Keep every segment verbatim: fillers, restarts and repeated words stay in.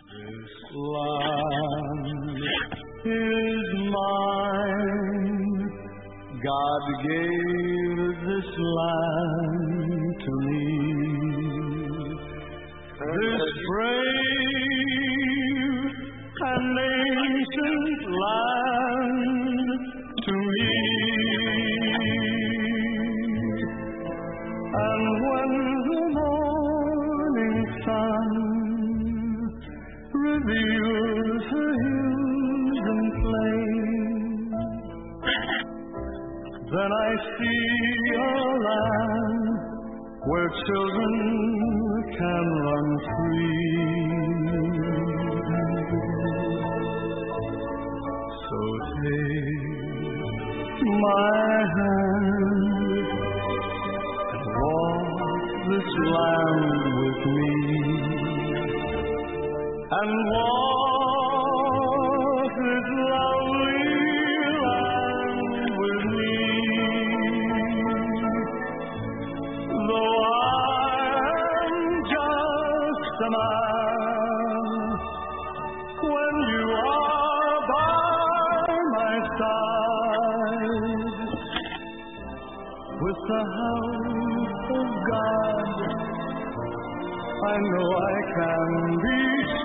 This land is mine. God gave this land to me. This brave and ancient land to me. And when the morning sun reveals the hills and plains, then I see a land where children can run free. So take my hand and walk this land with me, and walk this lovely land with me. Though I am just a man, when you are by my side, with the help of God, I know I can be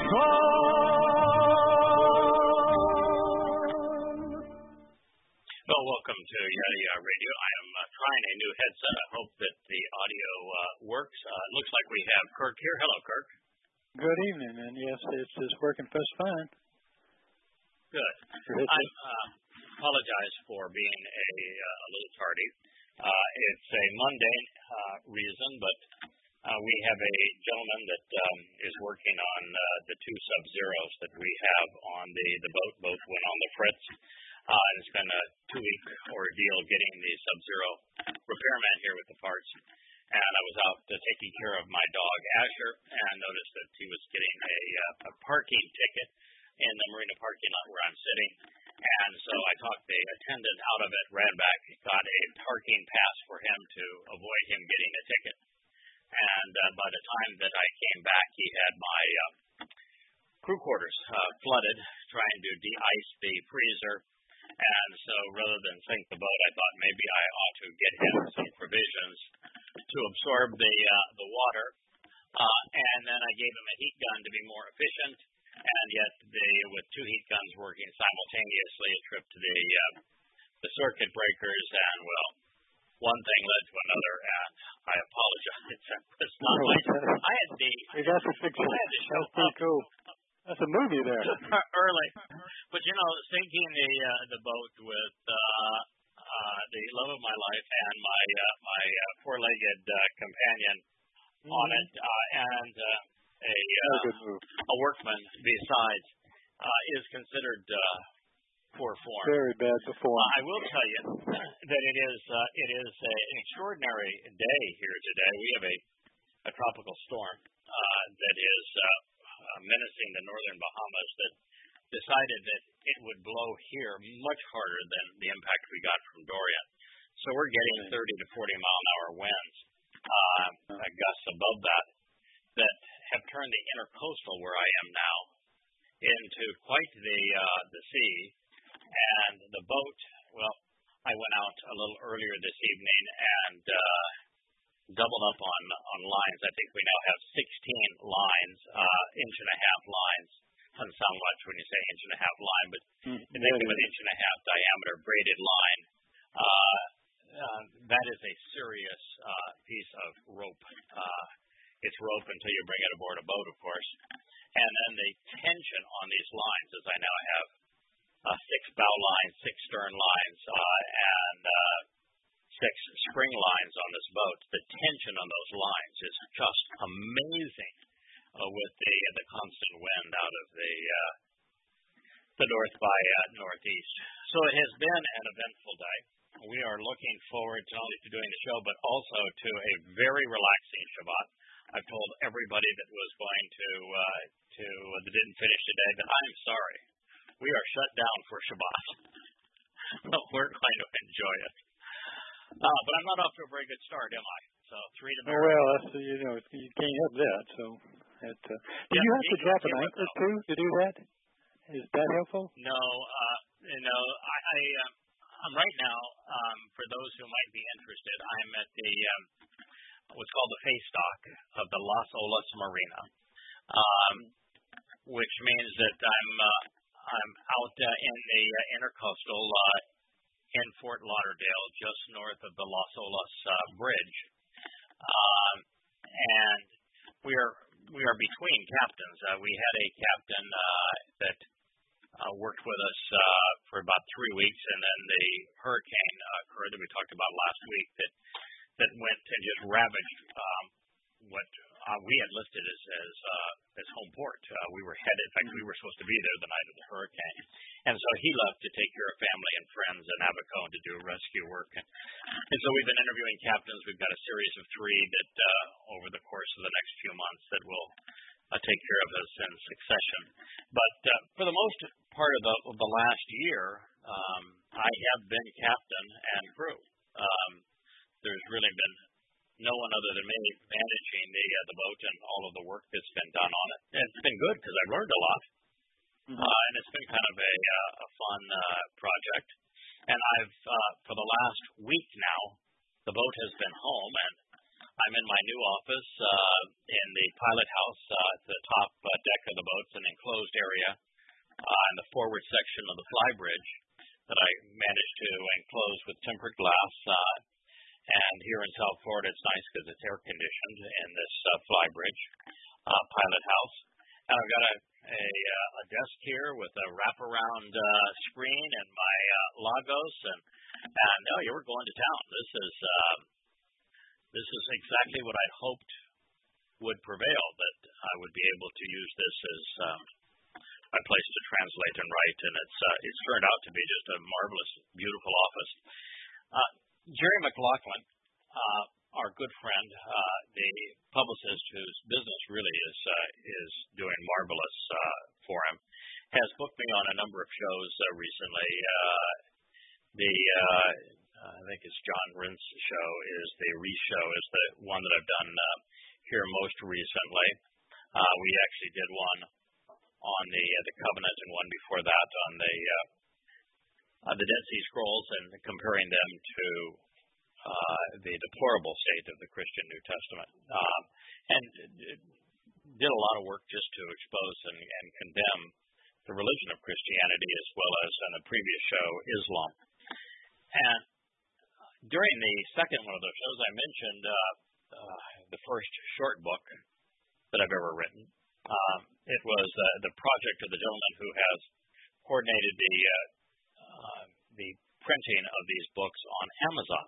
strong. Well, welcome to Yada Yada Radio. I am uh, trying a new headset. I hope that the audio uh, works. Uh, it looks like we have Kirk here. Hello, Kirk. Good evening, and yes, it's, it's working just fine. Good. I uh, apologize for being a, uh, a little tardy. Uh, it's a mundane uh, reason, but uh, we have a gentleman that um, is working on uh, the two Sub-Zeros that we have on the, the boat. Both went on the Fritz. Uh, and it's been a two-week ordeal getting the Sub-Zero repairman here with the parts. And I was out uh, taking care of my dog, Asher, and noticed that he was getting a, uh, a parking ticket in the marina parking lot where I'm sitting. And so I talked the attendant out of it, ran back, got a parking pass for him to avoid him getting a ticket. And uh, by the time that I came back, he had my uh, crew quarters uh, flooded, trying to de-ice the freezer. And so rather than sink the boat, I thought maybe I ought to get him some provisions to absorb the uh, the water. Uh, and then I gave him a heat gun to be more efficient. And yet, the, with two heat guns working simultaneously, a trip to the uh, the circuit breakers, and well, one thing led to another. And I apologize. It's not like I had the. You got to fix it. I had to show That's pretty up. cool. That's a movie there. Early, but you know, sinking the uh, the boat with uh, uh, the love of my life and my uh, my uh, four-legged uh, companion mm-hmm. on it, uh, and uh, a uh, a workman besides, uh, is considered uh, poor form. Very bad form. Uh, I will tell you that it is uh, it is a, an extraordinary day here today. We have a a tropical storm uh, that is. Uh, Uh, menacing the northern Bahamas that decided that it would blow here much harder than the impact we got from Dorian. So we're getting thirty to forty mile an hour winds, uh, gusts above that, that have turned the intercoastal where I am now into quite the uh, the sea. And the boat, well, I went out a little earlier this evening and uh, doubled up on, on lines. I think we now have sixteen lines, uh, inch and a half lines. Doesn't sound much when you say inch and a half line, but mm-hmm. think of an inch and a half diameter braided line. Uh, uh, that is a serious uh, piece of rope. Uh, it's rope until you bring it aboard a boat, of course. And then the tension on these lines, as I now have uh, six bow lines, six stern lines, uh, and uh, six spring lines on this boat. The tension on those lines is just amazing uh, with the uh, the constant wind out of the uh, the north by uh, northeast. So it has been an eventful day. We are looking forward to not only to doing the show, but also to a very relaxing Shabbat. I've told everybody that was going to uh, to uh, that didn't finish today that I'm sorry. We are shut down for Shabbat, but we're going to enjoy it. Uh, but I'm not off to a very good start, am I? So three to oh, well, that's, you know, you can't help that. So It, uh, do Yeah, you have he, to drop he an would anchor know. too to do that? Is that helpful? No, uh, you know, I, I uh, I'm right now. Um, for those who might be interested, I'm at the um, what's called the face dock of the Las Olas Marina, um, which means that I'm uh, I'm out uh, in the uh, intercoastal uh, in Fort Lauderdale, just north of the Las Olas uh, Bridge, um, and we are we are between captains. Uh, we had a captain uh, that uh, worked with us uh, for about three weeks, and then the hurricane uh, occurred that we talked about last week that that went and just ravaged um, what uh, we had listed as as, uh, as home port. Uh, we were headed. In fact, we were supposed to be there the night of the hurricane, and so he left to take care of family and friends in Abaco and to do rescue work. And, and so we've been interviewing captains. We've got a series of three that uh, over the course of the next few months that will uh, take care of us in succession. But uh, for the most part of the of the last year, um, I have been captain and crew. Um, there's really been no one other than me managing the uh, the boat and all of the work that's been done on it. And it's been good because I've learned a lot, mm-hmm. uh, and it's been kind of a uh, a fun uh, project. And I've uh, for the last week now, the boat has been home, and I'm in my new office uh, in the pilot house uh, at the top uh, deck of the boat. It's an enclosed area uh, in the forward section of the fly bridge that I managed to enclose with tempered glass. Uh, and here in South Florida, it's nice because it's air conditioned in this uh, fly bridge uh, pilot house. And I've got a a, uh, a desk here with a wraparound uh, screen and my uh, Lagos, and and oh, yeah, we're going to town. This is uh, this is exactly what I'd hoped would prevail. That I would be able to use this as um, my place to translate and write, and it's uh, it's turned out to be just a marvelous, beautiful office. Uh, Jerry McLaughlin, uh, our good friend, uh, the publicist whose business really is uh, is doing marvelous uh, for him, has booked me on a number of shows uh, recently. Uh, the uh, I think it's John Rintz show is the re-show is the one that I've done uh, here most recently. Uh, we actually did one on the uh, the Covenant and one before that on the uh, uh, the Dead Sea Scrolls and comparing them to uh, the deplorable state of the Christian New Testament, um, and did a lot of work just to expose and, and condemn the religion of Christianity as well as in a previous show Islam. And during the second one of those shows, I mentioned uh, uh, the first short book that I've ever written. Um, it was uh, the project of the gentleman who has coordinated the uh, uh, the printing of these books on Amazon,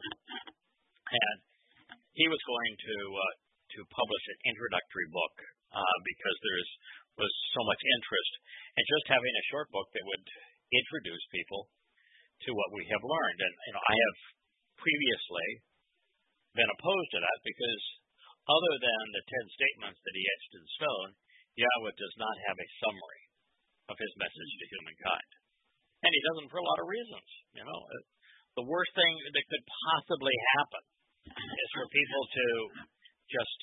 and he was going to uh, to publish an introductory book uh, because there's was so much interest in just having a short book that would introduce people to what we have learned. And you know, I have previously been opposed to that because other than the ten statements that he etched in stone, Yahweh does not have a summary of his message to humankind. And he doesn't for a lot of reasons. You know, the worst thing that could possibly happen is for people to just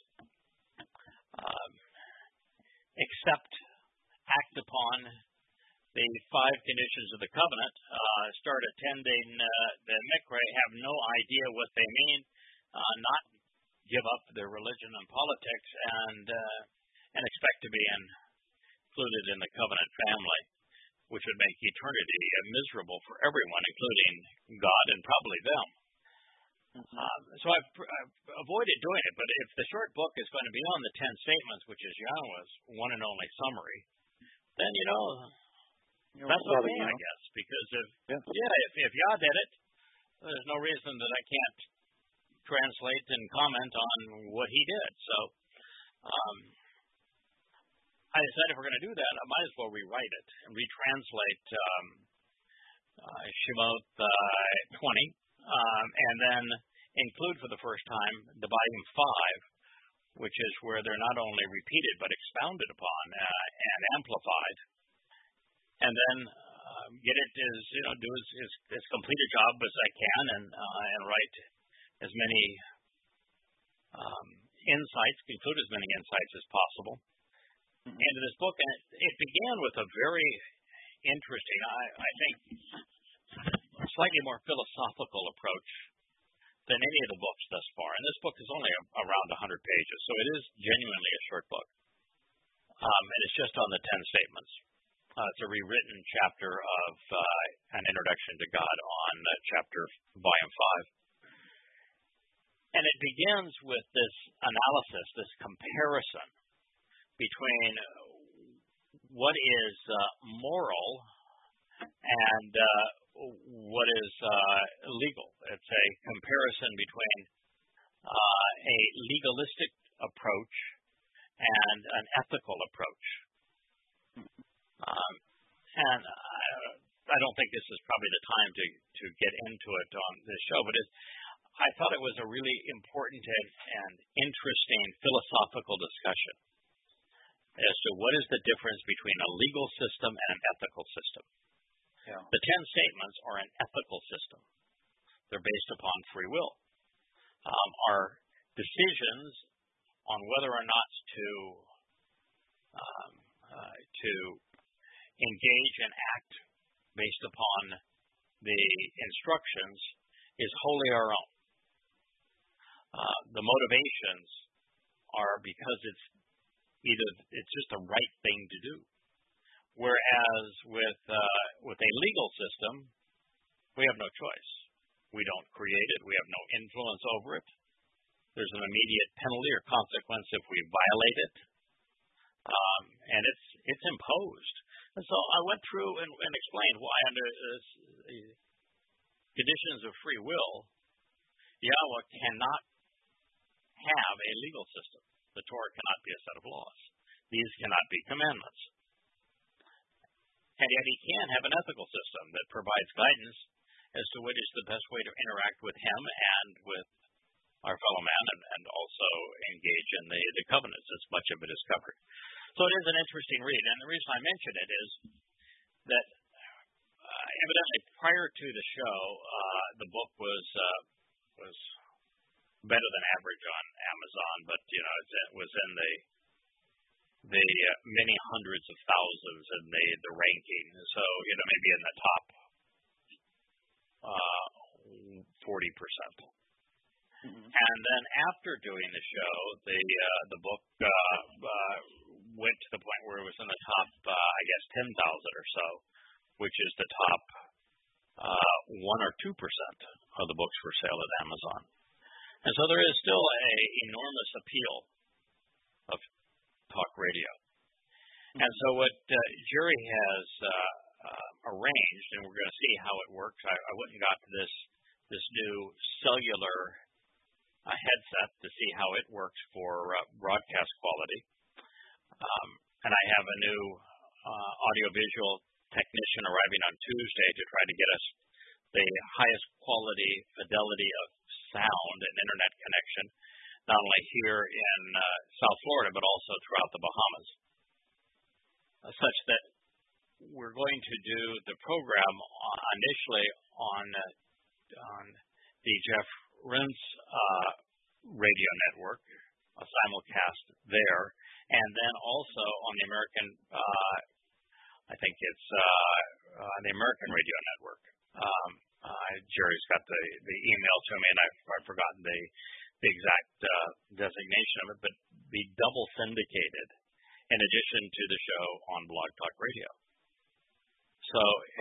um, accept, act upon the five conditions of the covenant, uh, start attending uh, the mikveh, have no idea what they mean, uh, not give up their religion and politics, and uh, and expect to be included in the covenant family, which would make eternity uh, miserable for everyone, including God and probably them. Mm-hmm. Um, so I've, I've avoided doing it, but if the short book is going to be on the ten statements, which is Yahweh's one and only summary, then, you know, you know that's okay, I guess, because if, yeah, yeah if, if Yah did it, there's no reason that I can't translate and comment on what he did. So um, I decided if we're going to do that, I might as well rewrite it and retranslate um, uh, Shemot uh, twenty, um, and then include for the first time the volume five, which is where they're not only repeated but expounded upon uh, and amplified, and then uh, get it as you know do as, as, as complete a job as I can, and uh, and write as many um, insights, conclude as many insights as possible, mm-hmm. into this book, and it, it began with a very interesting, I, I think, slightly more philosophical approach than any of the books thus far. And this book is only a, around one hundred pages, so it is genuinely a short book. Um, and it's just on the ten statements. Uh, it's a rewritten chapter of uh, an introduction to God on uh, chapter volume five. And it begins with this analysis, this comparison between what is uh, moral and uh, what is uh, legal. It's a comparison between uh, a legalistic approach and an ethical approach. Um, and I, I don't think this is probably the time to, to get into it on this show, but it, I thought it was a really important and, and interesting philosophical discussion as to what is the difference between a legal system and an ethical system. Yeah. The ten statements are an ethical system. They're based upon free will. Um, our decisions on whether or not to um, uh, to engage and act based upon the instructions is wholly our own. Uh, the motivations are because it's either it's just the right thing to do. Whereas with uh, with a legal system, we have no choice. We don't create it. We have no influence over it. There's an immediate penalty or consequence if we violate it, um, and it's it's imposed. And so I went through and, and explained why under uh, conditions of free will, Yahweh cannot have a legal system. The Torah cannot be a set of laws. These cannot be commandments. And yet he can have an ethical system that provides guidance as to what is the best way to interact with him and with our fellow man, and, and also engage in the, the covenants, as much of it is covered. So it is an interesting read, and the reason I mention it is that uh, evidently prior to the show, uh, the book was uh, was better than average on Amazon, but you know it was in the the uh, many hundreds of thousands in the the ranking. So you know maybe in the top uh, forty percent. Mm-hmm. And then after doing the show, the uh, the book uh, uh, went to the point where it was in the top, uh, I guess, ten thousand or so, which is the top uh, one or two percent of the books for sale at Amazon. And so there is still a enormous appeal of talk radio. Mm-hmm. And so what uh, Jerry has uh, uh, arranged, and we're going to see how it works. I, I went and got this this new cellular uh, headset to see how it works for uh, broadcast quality. Um, and I have a new uh, audiovisual technician arriving on Tuesday to try to get us the highest quality fidelity of sound and internet connection, not only here in uh, South Florida, but also throughout the Bahamas, uh, such that we're going to do the program initially on uh, on the Jeff Rense uh, radio network, a simulcast there, and then also on the American, uh, I think it's uh, uh, the American radio network. Um, uh, Jerry's got the, the email to me, and I've, I've forgotten the, the exact uh, designation of it, but be double syndicated in addition to the show on Blog Talk Radio. So,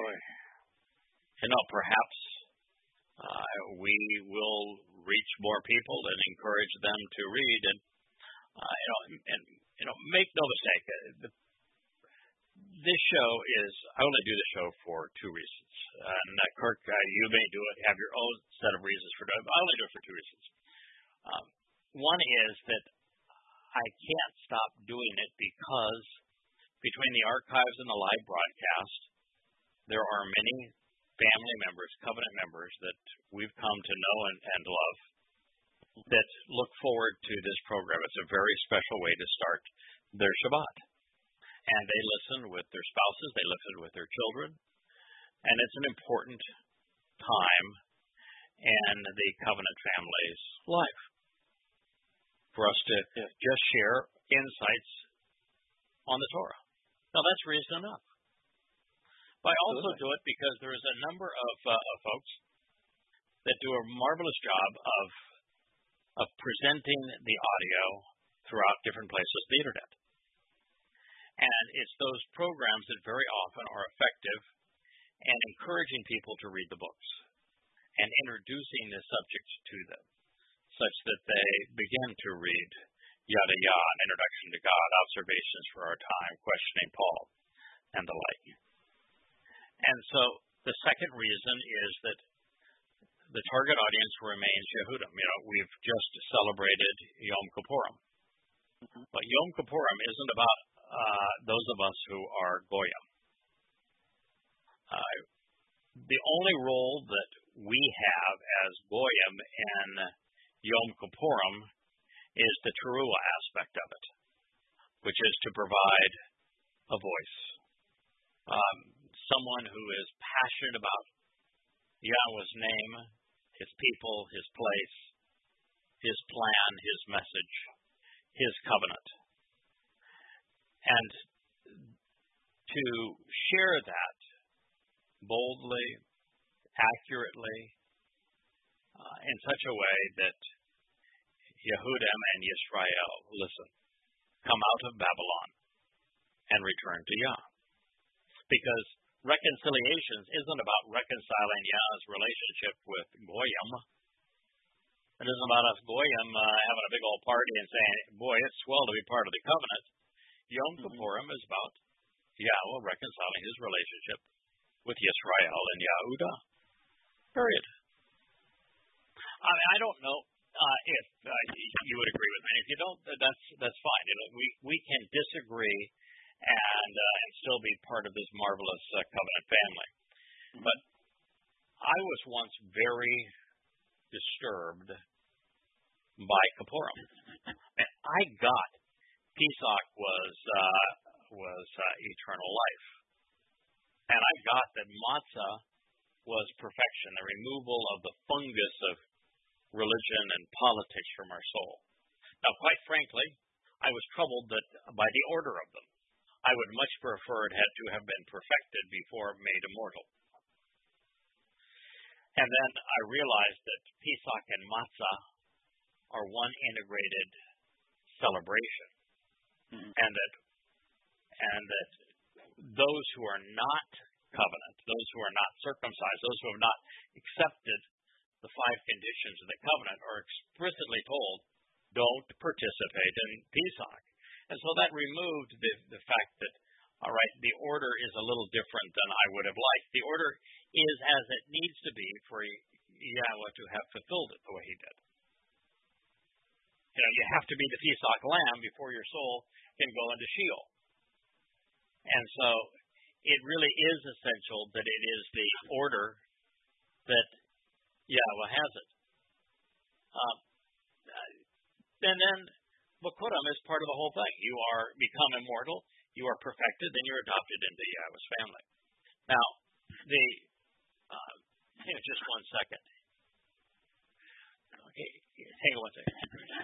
you know, perhaps uh, we will reach more people and encourage them to read. And, uh, you know, and, you know, make no mistake, uh, the, this show is, I only do the show for two reasons. And uh, Kirk, uh, you may do it, have your own set of reasons for doing it, but I only do it for two reasons. Um, one is that I can't stop doing it because between the archives and the live broadcast, there are many family members, covenant members that we've come to know and, and love that look forward to this program. It's a very special way to start their Shabbat. And they listen with their spouses, they listen with their children, and it's an important time in the covenant family's life for us to just share insights on the Torah. Now, that's reason enough. But I also do it because there is a number of, uh, of folks that do a marvelous job of of presenting the audio throughout different places of the internet. And it's those programs that very often are effective in encouraging people to read the books and introducing the subjects to them, such that they begin to read Yada Ya, an introduction to God, observations for our time, questioning Paul, and the like. And so the second reason is that the target audience remains Yehudim. You know, we've just celebrated Yom Kippurim. Mm-hmm. But Yom Kippurim isn't about uh, those of us who are Goyim. Uh, the only role that we have as Goyim in Yom Kippurim is the Teruah aspect of it, which is to provide a voice. Um, someone who is passionate about Yahweh's name, His people, His place, His plan, His message, His covenant. And to share that boldly, accurately, uh, in such a way that Yehudim and Yisrael, listen, come out of Babylon and return to Yah. Because reconciliations isn't about reconciling Yah's relationship with Goyim. It isn't about us Goyim uh, having a big old party and saying, boy, it's swell to be part of the covenant. Yom Kippurim mm-hmm. is about Yahweh reconciling his relationship with Yisrael and Yahudah. Period. I mean, I don't know uh, if uh, you would agree with me. If you don't, that's that's fine. You know, we, we can disagree and uh, and still be part of this marvelous uh, covenant family. Mm-hmm. But I was once very disturbed by Kippurim. And I got Pesach was uh, was uh, eternal life, and I got that matzah was perfection, the removal of the fungus of religion and politics from our soul. Now, quite frankly, I was troubled that by the order of them. I would much prefer it had to have been perfected before made immortal. And then I realized that Pesach and Matzah are one integrated celebration, mm-hmm. and that and that those who are not covenant, those who are not circumcised, those who have not accepted the five conditions of the covenant are explicitly told, don't participate in Pesach. And so that removed the, the fact that, all right, the order is a little different than I would have liked. The order is as it needs to be for Yahweh to have fulfilled it the way he did. You know, you have to be the Pesach lamb before your soul can go into Sheol. And so it really is essential that it is the order that Yahweh has it. Um, and then Bikurim is part of the whole thing. You are become immortal, you are perfected, then you're adopted into Yahweh's family. Now, the uh, hang on just one second. Okay, hang on one second.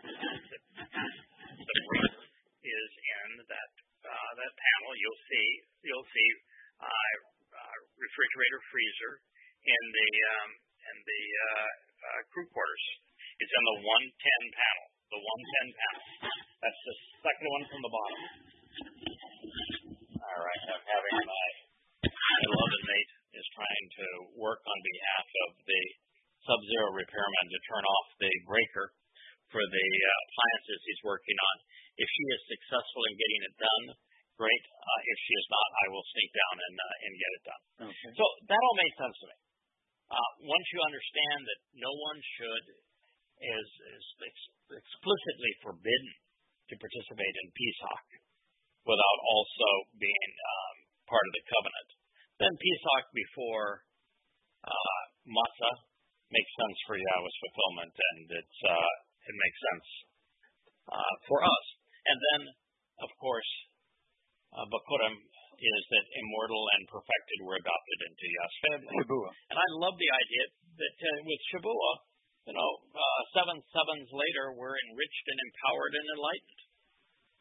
The brief is in that uh, that panel. You'll see you'll see uh, uh, refrigerator freezer in the um, in the uh, uh, crew quarters. It's in the one ten panel. The one ten panel. That's the second one from the bottom. All right, I'm having my beloved mate is trying to work on behalf of the Sub-Zero repairman to turn off the breaker for the uh, appliances he's working on. If she is successful in getting it done, great. Uh, if she is not, I will sneak down and uh, and get it done. Okay. So that all made sense to me. Uh, once you understand that no one should is, is ex- explicitly forbidden to participate in Pesach without also being um, part of the covenant, then Pesach before uh, Matzah makes sense for Yahweh's fulfillment, and it's uh, it makes sense uh, for us. And then, of course, uh, Bikurim is that immortal and perfected were adopted into Yah's family. Shabuah. And I love the idea that uh, with Shabuah, you know, uh, seven sevens later, we're enriched and empowered and enlightened.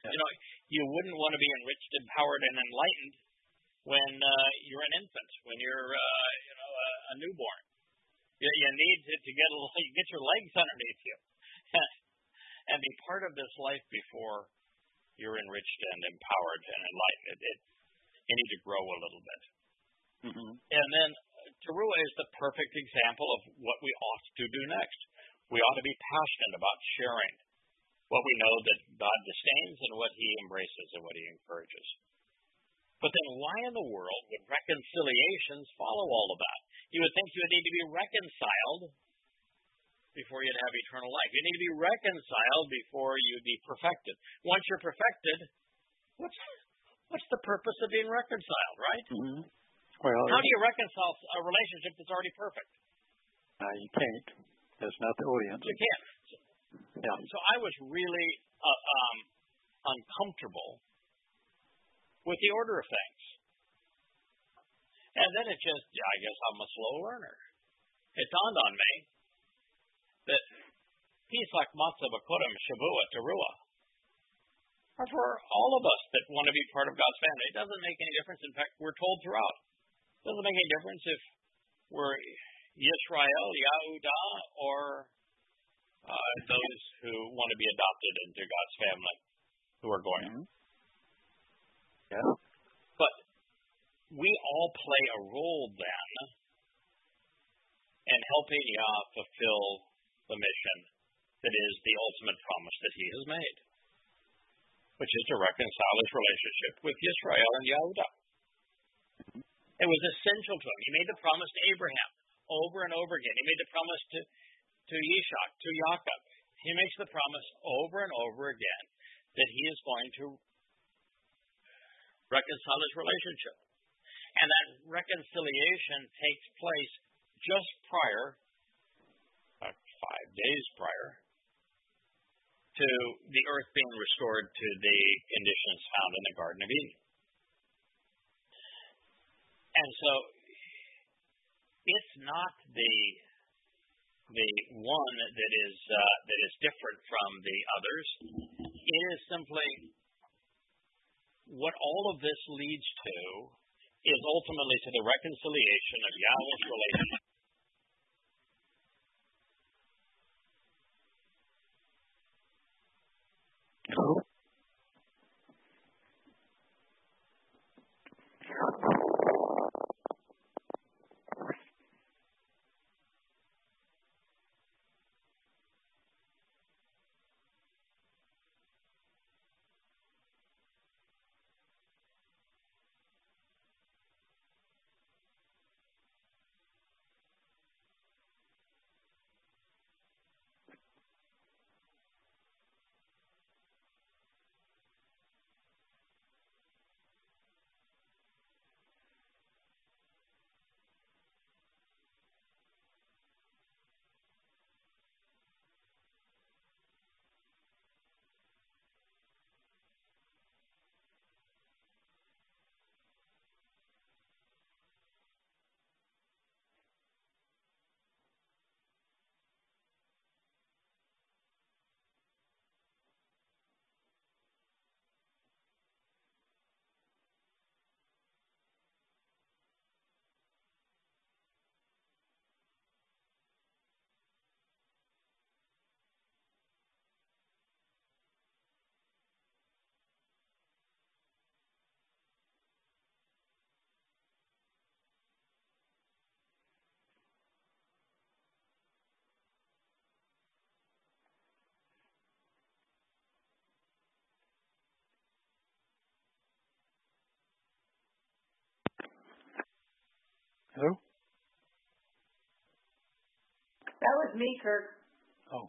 Yeah. You know, you wouldn't want to be enriched, empowered, and enlightened when uh, you're an infant, when you're, uh, you know, a, a newborn. You, you need to, to get a, get your legs underneath you and be part of this life before you're enriched and empowered and enlightened. It, it, you need to grow a little bit. Mm-hmm. And then Teruah is the perfect example of what we ought to do next. We ought to be passionate about sharing what we know that God disdains and what he embraces and what he encourages. But then why in the world would reconciliations follow all of that? You would think you would need to be reconciled before you'd have eternal life. You need to be reconciled before you'd be perfected. Once you're perfected, what's what's the purpose of being reconciled, right? Mm-hmm. Well, how do you reconcile a relationship that's already perfect? Uh, you can't. That's not the audience. You can't. So, yeah. So I was really uh, um, uncomfortable with the order of things. And then it just, yeah, I guess I'm a slow learner. It dawned on me that Pesach, Matzah, Bakodim, Shavuot, Teruah are for all of us that want to be part of God's family. It doesn't make any difference. In fact, we're told throughout. It doesn't make any difference if we're Yisrael, Yahudah, or uh, those who want to be adopted into God's family who are going. Mm-hmm. Yeah. But we all play a role then in helping Yah fulfill the mission that is the ultimate promise that he has made, which is to reconcile his relationship with Yisrael and Yahudah. Mm-hmm. It was essential to him. He made the promise to Abraham over and over again. He made the promise to, to Yishak, to Yaakov. He makes the promise over and over again that he is going to reconcile his relationship. And that reconciliation takes place just prior, about five days prior, to the earth being restored to the conditions found in the Garden of Eden. And so it's not the the one that is uh, that is different from the others. It is simply what all of this leads to is ultimately to the reconciliation of Yahweh's relationship. Hello? Hello? That was me, Kirk. Oh.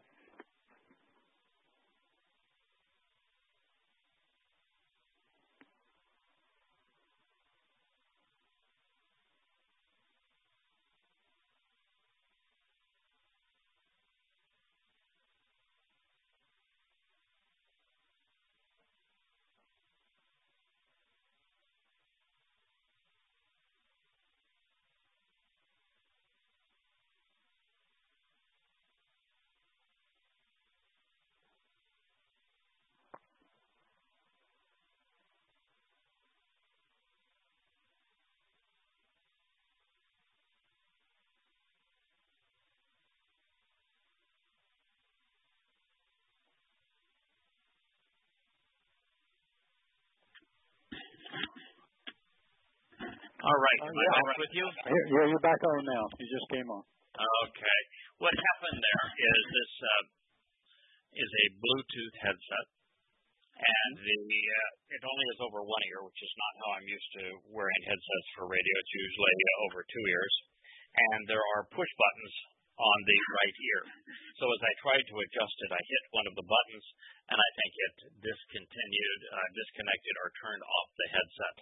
All right. Uh, Am yeah, I back with you? Here, yeah, you're back on now. You just came on. Okay. What happened there is this uh, is a Bluetooth headset, and the uh, it only is over one ear, which is not how I'm used to wearing headsets for radio. It's usually uh, over two ears, and there are push buttons on the right ear. So as I tried to adjust it, I hit one of the buttons, and I think it discontinued, uh, disconnected, or turned off the headset.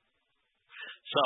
So,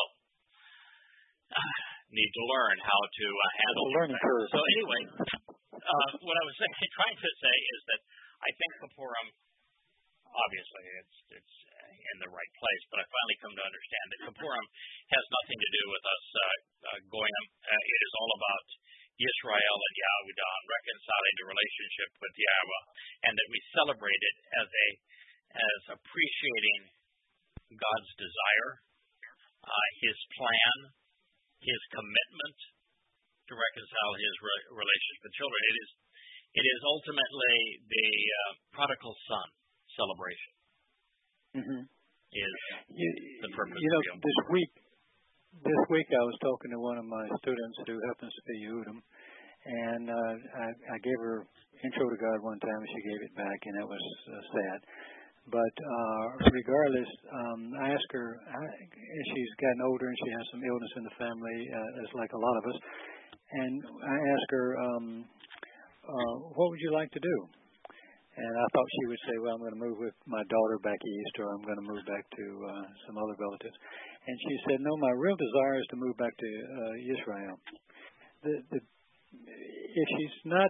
uh, need to learn how to uh, handle it's a learning curve. So anyway, uh, what I was saying, trying to say is that I think Kapuram, obviously it's it's in the right place, but I finally come to understand that Kapuram has nothing to do with us uh, uh, going. Uh, it is all about Yisrael and Yahudah, reconciling the relationship with Yahweh, and that we celebrate it as a as appreciating God's desire, uh, His plan, His commitment to reconcile His re- relationship with children. It is it is ultimately the uh, prodigal son celebration. Mm-hmm. Is you, the purpose you know, of Yom this week, this week I was talking to one of my students who happens to be Yehudim, and uh, I, I gave her intro to God one time, and she gave it back, and it was uh, sad. But uh, regardless, um, I asked her, I, she's gotten older and she has some illness in the family, uh, as like a lot of us, and I asked her, um, uh, what would you like to do? And I thought she would say, well, I'm going to move with my daughter back east, or I'm going to move back to uh, some other relatives. And she said, no, my real desire is to move back to uh, Israel. The, the, if she's not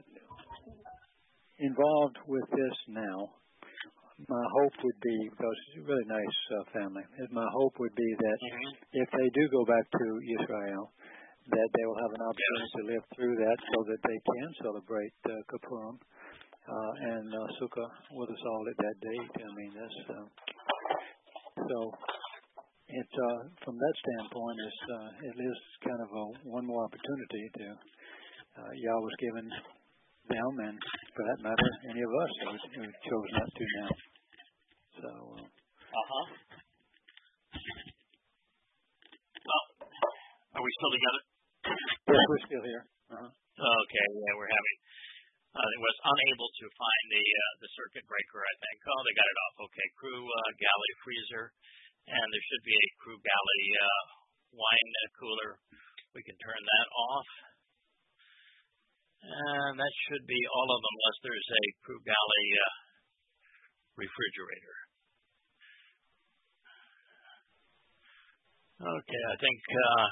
involved with this now, my hope would be, because it's a really nice uh, family, my hope would be that mm-hmm. if they do go back to Israel, that they will have an opportunity yes. to live through that so that they can celebrate uh, Kippurim. Uh, and uh, Sukkah with us all at that date. I mean, that's uh, so. It uh, from that standpoint, is uh, it is kind of a one more opportunity to uh, Yah was given them, and for that matter, any of us who, who chose not to now. So. Uh huh. Well, are we still together? Yes, we're still here. Uh-huh. Okay. Yeah, we're having. Uh, it was unable to find the uh, the circuit breaker, I think. Oh, they got it off. Okay, crew uh, galley freezer, and there should be a crew galley uh, wine cooler. We can turn that off, and that should be all of them, unless there's a crew galley uh, refrigerator. Okay, I think uh,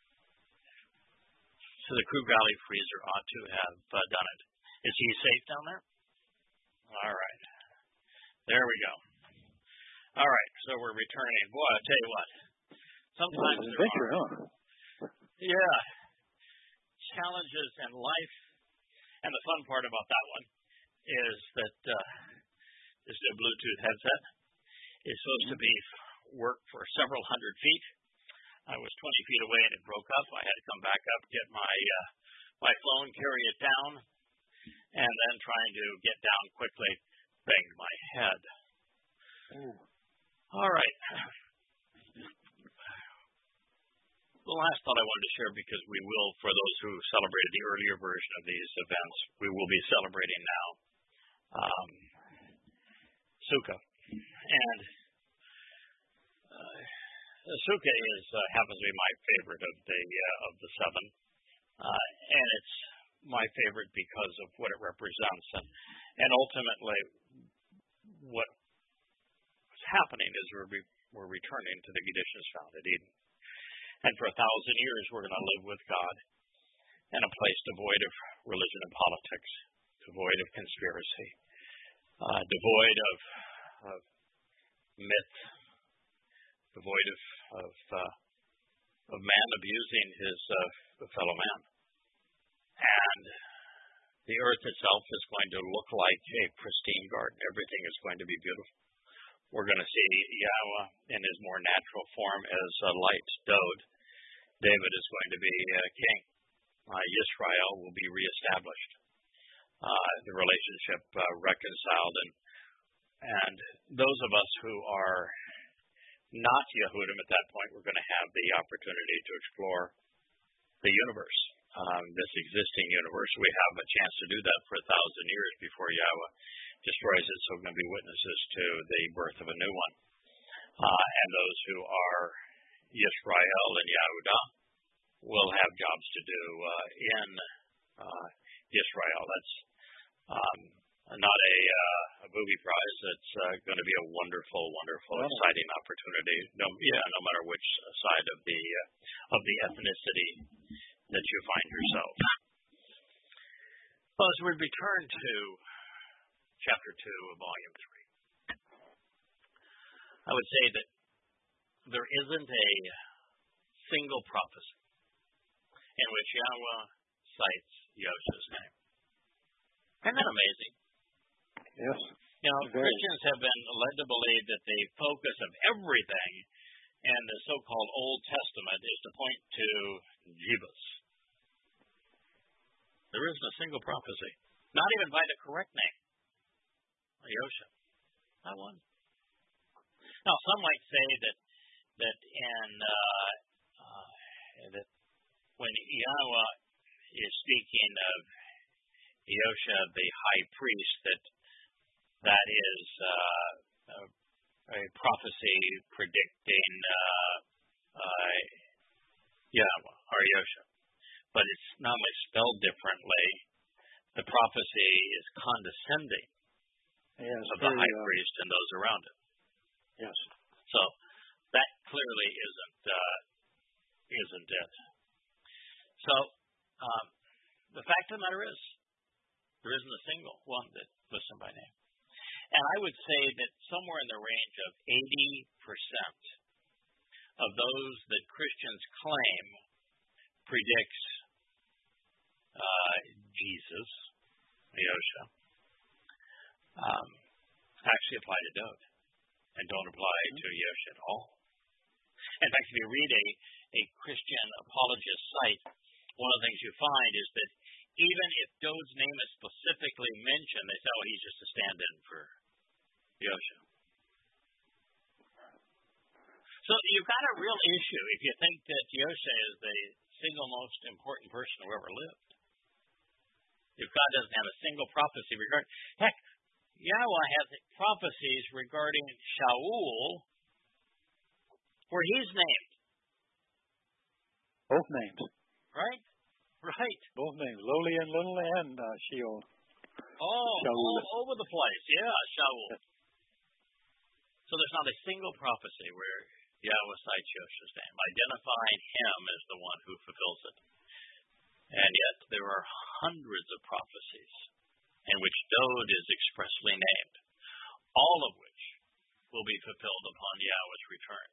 so. The crew galley freezer ought to have uh, done it. Is he safe down there? All right. There we go. All right. So we're returning. Boy, I tell you what. Sometimes there adventure, are, huh? yeah, challenges in life. And the fun part about that one is that uh, this is a Bluetooth headset. It's supposed to be work for several hundred feet. I was twenty feet away and it broke up. I had to come back up, get my uh, my phone, carry it down. And then trying to get down quickly, banged my head. Ooh. All right. The last thought I wanted to share, because we will, for those who celebrated the earlier version of these events, we will be celebrating now um, Sukkah. And uh, Sukkah is uh, happens to be my favorite of the uh, of the seven, uh, and it's my favorite because of what it represents, and, and ultimately what's happening is we're, re, we're returning to the conditions found at Eden. And for a thousand years we're going to live with God in a place devoid of religion and politics, devoid of conspiracy, uh, devoid of, of myth, devoid of, of, uh, of man abusing his uh, fellow man. And the earth itself is going to look like a pristine garden. Everything is going to be beautiful. We're going to see Yahweh in his more natural form as a light dode. David is going to be uh, king. Uh, Yisrael will be reestablished. Uh, the relationship uh, reconciled. And, and those of us who are not Yehudim at that point were going to have the opportunity to explore the universe, um, this existing universe. We have a chance to do that for a thousand years before Yahweh destroys it, so we're going to be witnesses to the birth of a new one. Uh, and those who are Yisrael and Yehudah will have jobs to do uh, in uh, Israel. That's um, not a, uh, a booby prize. It's uh, going to be a wonderful, wonderful, wow. exciting opportunity. No, yeah, no matter which side of the uh, of the ethnicity that you find yourself. Well, as we return to chapter two of volume three, I would say that there isn't a single prophecy in which Yahweh cites Yosha's name. Isn't that amazing? Yes. You know, very. Christians have been led to believe that the focus of everything in the so-called Old Testament is to point to Jebus. There isn't a single prophecy, not even by the correct name, Yosha. Not one. Now, some might say that that in uh, uh, that when Yahweh is speaking of Yosha, the high priest, that that is uh, a, a prophecy predicting uh, uh, Yahweh or Yosha, but it's not only spelled differently. The prophecy is condescending yes, of the high uh, priest and those around him. Yes. So that clearly isn't uh, isn't it. So um, the fact of the matter is, there isn't a single one that lists him by name. And I would say that somewhere in the range of eighty percent of those that Christians claim predicts uh, Jesus, Yosha, um, actually apply to Dode and don't apply mm-hmm. to Yosha at all. In fact, if you read a, a Christian apologist site, one of the things you find is that even if Dode's name is specifically mentioned, they say, oh, he's just a stand-in for Yosha. So you've got a real issue if you think that Yosha is the single most important person who ever lived. If God doesn't have a single prophecy regarding... Heck, Yahweh has prophecies regarding Shaul where he's named. Both names. Right? Right. Both names. Lowly and little and uh, Sheol. Oh, Shaul. All over the place. Yeah, Shaul. Yes. So there's not a single prophecy where Yahweh cites Yosha's name, identifying him as the one who fulfills it. And yet there are hundreds of prophecies in which Dode is expressly named, all of which will be fulfilled upon Yahweh's return.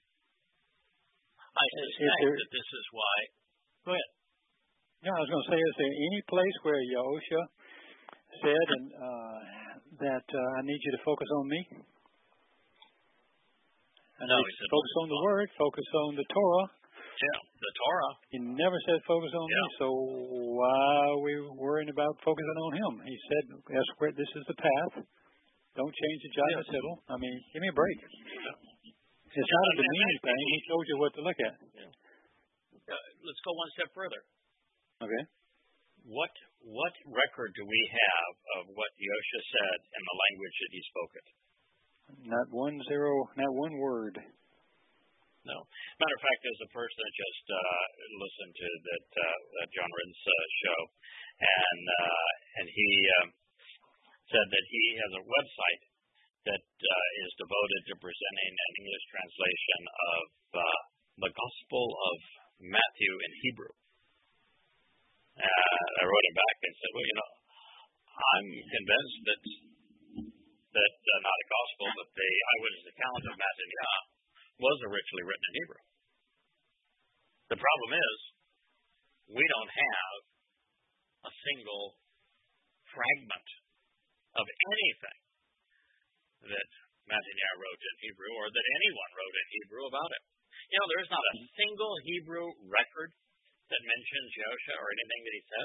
I suspect there, that this is why... Go ahead. Yeah, I was going to say, is there any place where Yahusha said and, uh, that uh, I need you to focus on me? And no, he said focus on the Word, focus on the Torah. Yeah, the Torah. He never said focus on yeah. me, so why are we worrying about focusing on him? He said, that's where this is the path. Don't change the jot and yes. tittle. I mean, give me a break. Yeah. It's yeah, not a demeaning thing. He told you what to look at. Yeah. Uh, let's go one step further. Okay. What what record do we have of what Yosha said in the language that he spoke it? Not one zero, not one word. No. Matter of fact, there's a person that just uh, listened to that, uh, that John Rin's uh, show, and uh, and he um, said that he has a website that uh, is devoted to presenting an English translation of uh, the Gospel of Matthew in Hebrew. Uh, I wrote him back and said, well, you know, I'm convinced that that uh, not a gospel, but the eyewitness account of Matthew was originally written in Hebrew. The problem is, we don't have a single fragment of anything that Matthew wrote in Hebrew or that anyone wrote in Hebrew about it. You know, there's not a single Hebrew record that mentions Yosha or anything that he said.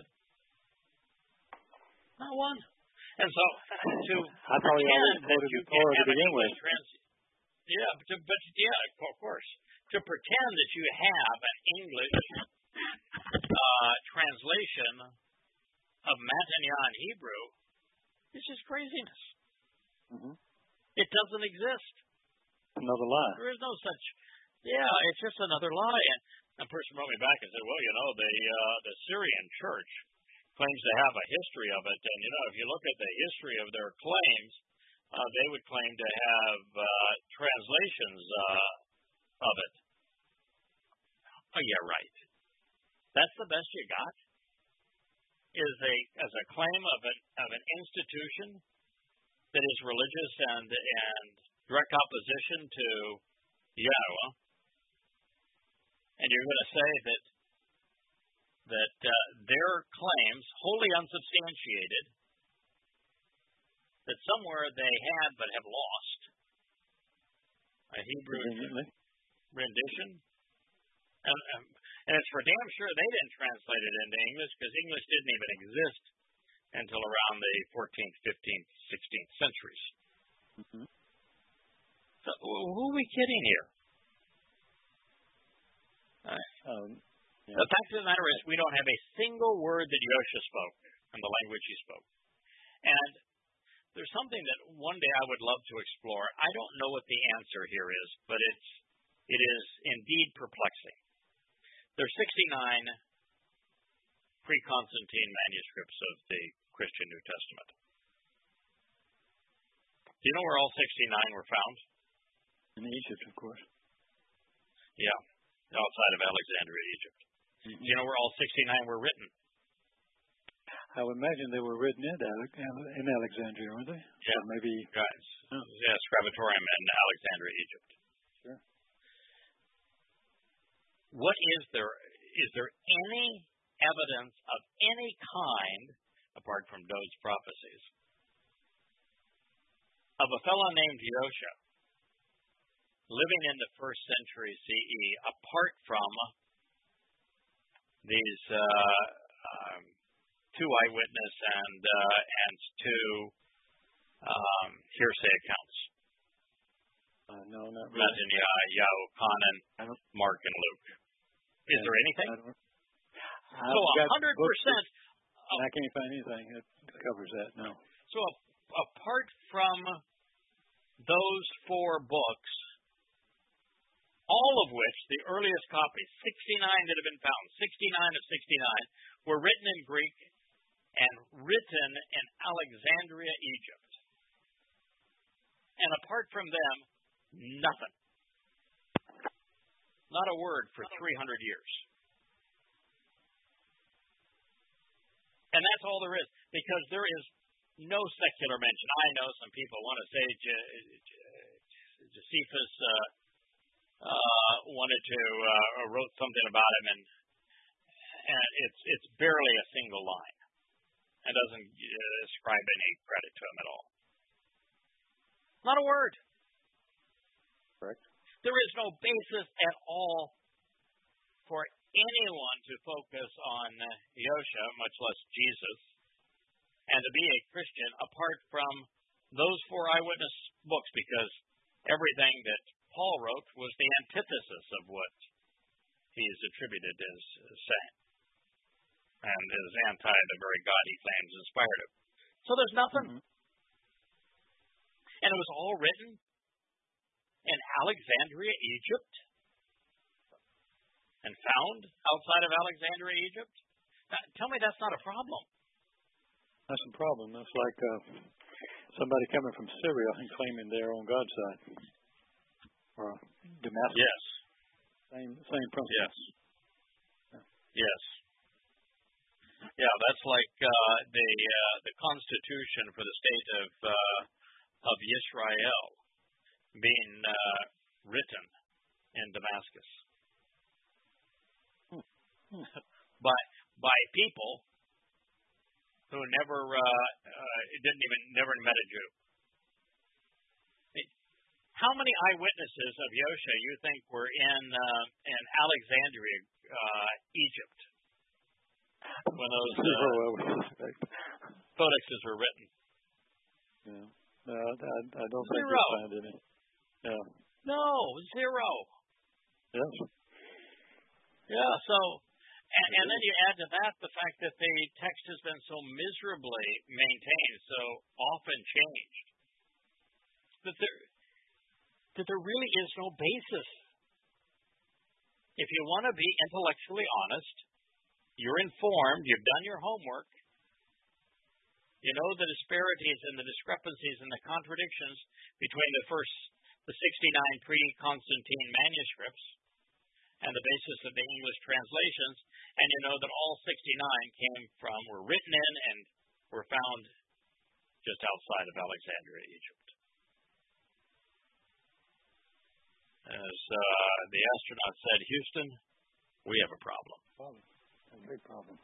Not one. And so, to I thought he always quoted the Torah to begin with. Trans- Yeah, but, to, but yeah, of course. To pretend that you have an English uh, translation of Matanya in Hebrew is just craziness. Mm-hmm. It doesn't exist. Another lie. There is no such. Yeah, it's just another lie. And a person wrote me back and said, well, you know, the uh, the Syrian church claims to have a history of it. And, you know, if you look at the history of their claims, uh, they would claim to have uh, translations uh, of it. Oh, yeah, right. That's the best you got? Is a as a claim of an of an institution that is religious and and direct opposition to Yahweh, and you're going to say that that uh, their claims, wholly unsubstantiated, that somewhere they had but have lost a Hebrew rendition, and, um, and it's for damn sure they didn't translate it into English, because English didn't even exist until around the fourteenth, fifteenth, sixteenth centuries. Mm-hmm. So who are we kidding here? Uh, um, yeah. The fact of the matter is, we don't have a single word that Yosha spoke in the language he spoke. And there's something that one day I would love to explore. I don't know what the answer here is, but it's it is indeed perplexing. There's sixty-nine pre-Constantine manuscripts of the Christian New Testament. Do you know where all sixty-nine were found? In Egypt, of course. Yeah, outside of Alexandria, Egypt. Mm-hmm. Do you know where all sixty-nine were written? I would imagine they were written in, Ale- in Alexandria, weren't they? Yeah, or maybe. Right. Oh. Yeah, Scribatorium in Alexandria, Egypt. Sure. What is there? Is there any evidence of any kind, apart from Dode's prophecies, of a fellow named Yosha living in the first century C E, apart from these uh, um, two eyewitness and uh, and two um, hearsay accounts? Uh, no, not really. Matanya, Yochanan, Mark, and Luke. Is there anything? So a hundred percent. I can't find anything that covers that. No. So a, apart from those four books, all of which the earliest copies, sixty-nine that have been found, sixty-nine of sixty-nine, were written in Greek and written in Alexandria, Egypt. And apart from them, nothing. Not a word for three hundred years. And that's all there is, because there is no secular mention. I know some people want to say Josephus uh, uh, wanted to uh, wrote something about him, and, and it's it's barely a single line. It doesn't uh, ascribe any credit to him at all. Not a word. Correct. There is no basis at all for anyone to focus on Yosha, much less Jesus, and to be a Christian apart from those four eyewitness books, because everything that Paul wrote was the antithesis of what he is attributed as saying, and is anti the very God he claims inspired him. So there's nothing. Mm-hmm. And it was all written in Alexandria, Egypt, and found outside of Alexandria, Egypt. Now, tell me that's not a problem. That's a problem. That's like uh, somebody coming from Syria and claiming they're on God's side, or Damascus. Yes. Same same principle. Yes. Yeah. Yes. Yeah, that's like uh, the uh, the constitution for the state of uh, of Israel being uh, written in Damascus hmm. Hmm. by by people who never uh, uh, didn't even never met a Jew. How many eyewitnesses of Yosha you think were in uh, in Alexandria, uh, Egypt, when those uh, codexes were written? Yeah, no, I, I don't Zero. think you'll find any. Yeah. No, zero. Yes. Yeah, so, and, and then you add to that the fact that the text has been so miserably maintained, so often changed, that there, that there really is no basis. If you want to be intellectually honest, you're informed, you've done your homework, you know the disparities and the discrepancies and the contradictions between the first, the sixty-nine pre-Constantine manuscripts and the basis of the English translations, and you know that all sixty-nine came from, were written in and were found just outside of Alexandria, Egypt. As uh, the astronaut said, Houston, we have a problem. Problem. A big problem.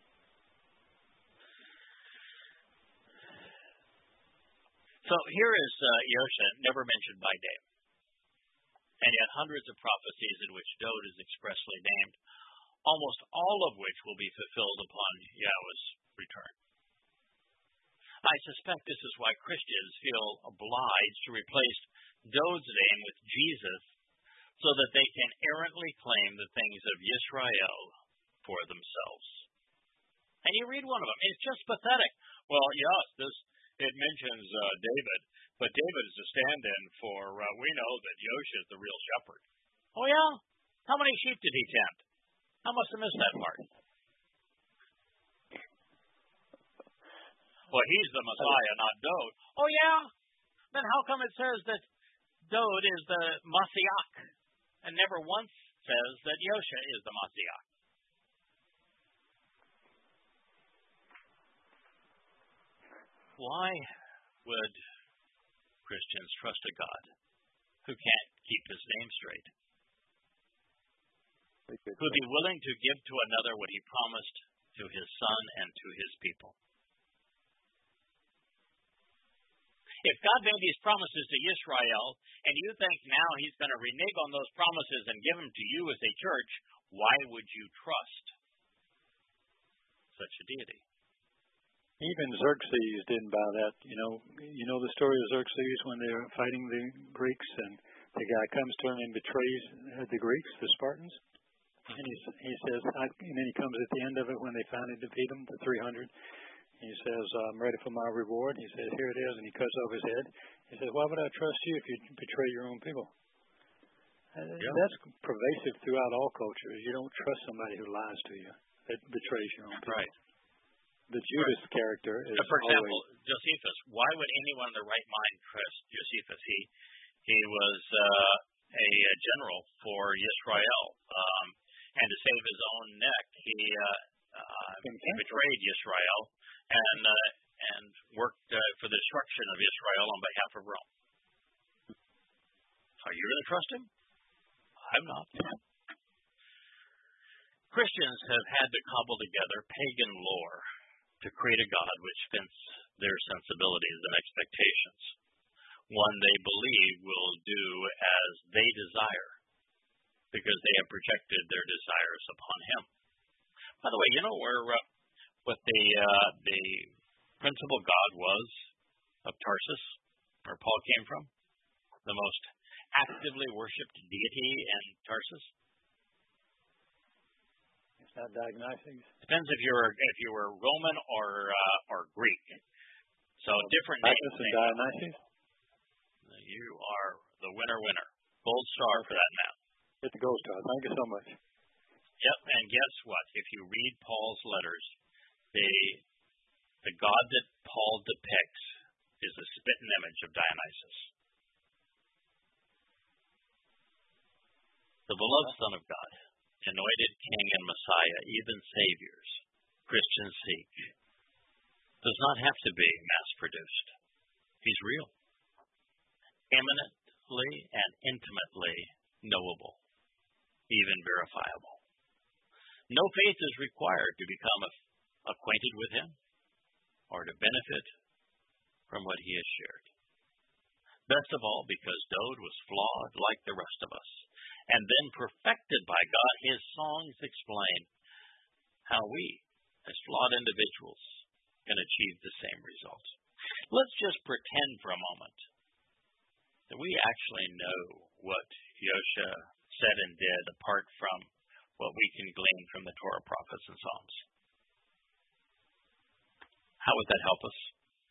So here is uh, Yosha, never mentioned by name, and yet hundreds of prophecies in which Dode is expressly named, almost all of which will be fulfilled upon Yahweh's return. I suspect this is why Christians feel obliged to replace Dode's name with Jesus so that they can errantly claim the things of Yisrael for themselves. And you read one of them, it's just pathetic. Well, yes, this it mentions uh, David, but David is a stand-in for, uh, we know that Yosha is the real shepherd. Oh, yeah? How many sheep did he tend? I must have missed that part. Well, he's the Messiah, not Dode. Oh, yeah? Then how come it says that Dode is the Masiach and never once says that Yosha is the Masiach? Why would Christians trust a God who can't keep his name straight? Who'd be willing to give to another what he promised to his son and to his people? If God made these promises to Israel, and you think now he's going to renege on those promises and give them to you as a church, why would you trust such a deity? Even Xerxes didn't buy that. You know, you know the story of Xerxes when they were fighting the Greeks, and the guy comes to him and betrays the Greeks, the Spartans, and he he says, I, and then he comes at the end of it when they finally defeat him, the three hundred. He says, I'm ready for my reward. He says, here it is, and he cuts off his head. He says, why would I trust you if you betray your own people? Uh, yeah. That's pervasive throughout all cultures. You don't trust somebody who lies to you, that betrays your own people. Right. The Judas right. character is For example, always... Josephus. Why would anyone in their right mind trust Josephus? He he was uh, a, a general for Yisrael, um, and to save his own neck, he, uh, uh, he betrayed Yisrael and uh, and worked uh, for the destruction of Israel on behalf of Rome. Are you going to trust him? I'm not. Christians have had to cobble together pagan lore to create a God which fits their sensibilities and expectations, one they believe will do as they desire, because they have projected their desires upon him. By the way, you know where uh, what the uh, the principal god was of Tarsus, where Paul came from? The most actively worshipped deity in Tarsus? Not Dionysus. Depends if you were if you were Roman or uh, or Greek. So oh, different names. And Dionysus. You are the winner, winner. Gold star for that man. Get the gold star. Thank you so much. Yep. And guess what? If you read Paul's letters, the the God that Paul depicts is a spitting image of Dionysus, the beloved Son of God, anointed King and Messiah, even Saviors, Christians seek, does not have to be mass-produced. He's real, eminently and intimately knowable, even verifiable. No faith is required to become acquainted with him or to benefit from what he has shared. Best of all, because Dode was flawed like the rest of us, and then perfected by God, his songs explain how we, as flawed individuals, can achieve the same result. Let's just pretend for a moment that we actually know what Yosha said and did apart from what we can glean from the Torah, prophets, and Psalms? How would that help us?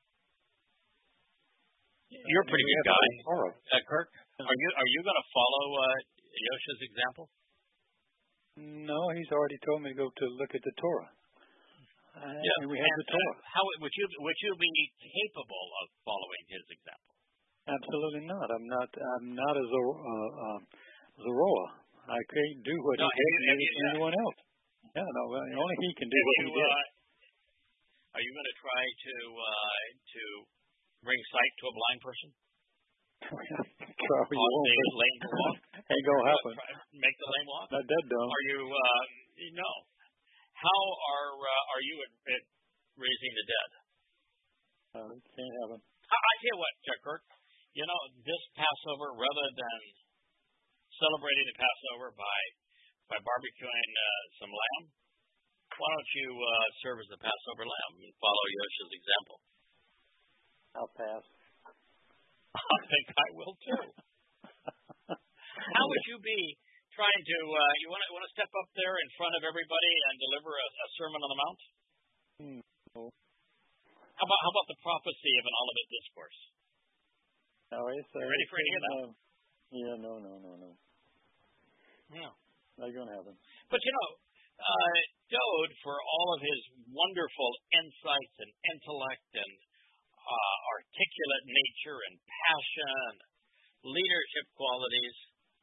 You're a pretty good guy, uh, Kirk. Are you are you going to follow uh, Yosha's example? No, he's already told me to go to look at the Torah. Uh, yeah, and we have and, the Torah. Uh, how would you would you be capable of following his example? Absolutely not. I'm not. I'm not a Zor- uh, uh, Zoroa. I can't do what no, he did you, you, to anyone else. Yeah, no. Only he can do what you, he did. Uh, are you going to try to uh, to bring sight to a blind person? Try we won't. The lame to walk? Ain't gonna happen. Make the lame walk? Not that dumb. Are you? Uh, no. How are uh, are you at, at raising the dead? Uh, can't have him. I, I tell you what, Chuck Kirk. You know, this Passover, rather than celebrating the Passover by by barbecuing uh, some lamb, why don't you uh, serve as the Passover lamb and follow Yosha's example? I'll pass. I think I will too. How would you be trying to? Uh, you want to want to step up there in front of everybody and deliver a, a sermon on the mount? Hmm. No. How about how about the prophecy of an Olivet discourse? No, it's, uh, ready for any of that? Uh, yeah, no, no, no, no. No, not going to happen. But you know, uh, Dode, for all of his wonderful insights and intellect and uh, articulate nature and passion, leadership qualities,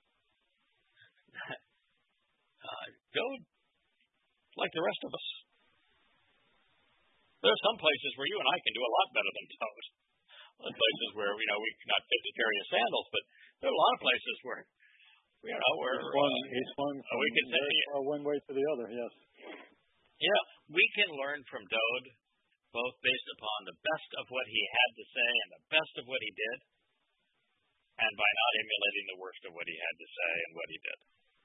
uh, Dode, like the rest of us, there are some places where you and I can do a lot better than Dode. Places where you know we cannot fit to carry a sandals, but there are a lot of places where you know where it's one, uh, it's one uh, we can say uh, one way to the other. Yes. Yeah, we can learn from Dode, both based upon the best of what he had to say and the best of what he did, and by not emulating the worst of what he had to say and what he did.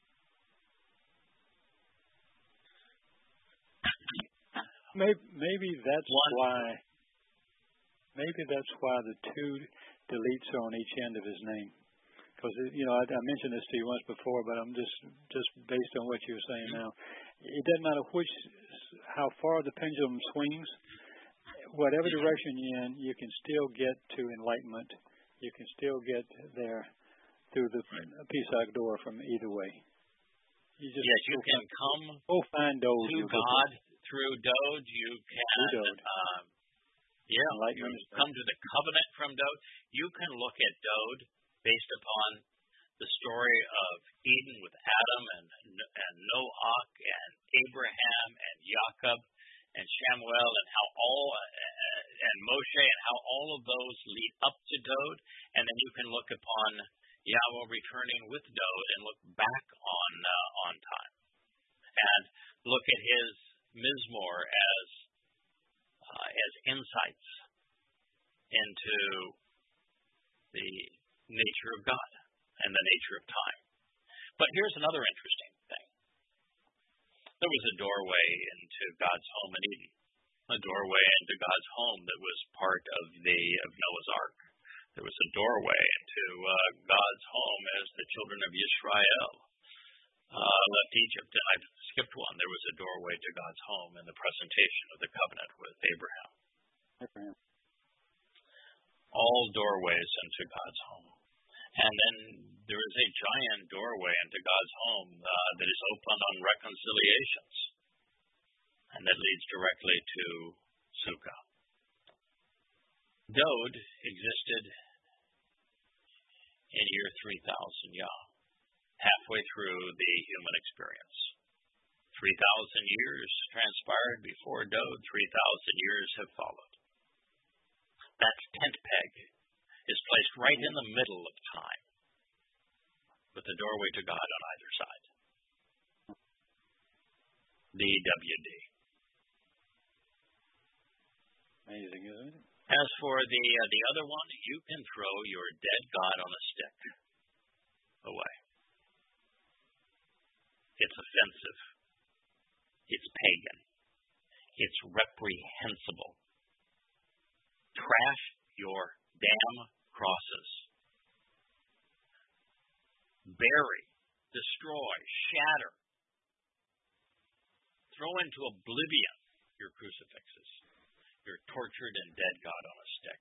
Maybe, maybe that's one, why. Maybe that's why the two deletes are on each end of his name. Because, you know, I, I mentioned this to you once before, but I'm just, just based on what you're saying now. It doesn't matter which, how far the pendulum swings, whatever direction you're in, you can still get to enlightenment. You can still get there through the Pesach door from either way. You just yes, you can come go find Dode to God through Dode. You can Dode. Um, Yeah, you come to the covenant from Dode. You can look at Dode based upon the story of Eden with Adam and and Noach and Abraham and Jacob and Shamuel and how all uh, and Moshe and how all of those lead up to Dode, and then you can look upon Yahweh returning with Dode and look back on uh, on time and look at his Mizmor as Uh, as insights into the nature of God and the nature of time. But here's another interesting thing. There was a doorway into God's home in Eden, a doorway into God's home that was part of the of Noah's Ark. There was a doorway into uh, God's home as the children of Yisrael uh, left Egypt. And I skipped one. There was a doorway to God's home in the presentation of the covenant with Abraham. Abraham. All doorways into God's home. And then there is a giant doorway into God's home uh, that is open on reconciliations. And that leads directly to Sukkah. Dode existed in year three thousand Yah, halfway through the human experience. three thousand years transpired before Dode, three thousand years have followed. That tent peg is placed right in the middle of time, with the doorway to God on either side. D W D. Amazing, isn't it? As for the uh, the other one, you can throw your dead God on a stick away. It's offensive. It's pagan. It's reprehensible. Trash your damn crosses. bury, destroy, shatter, throw into oblivion your crucifixes, your tortured and dead God on a stick.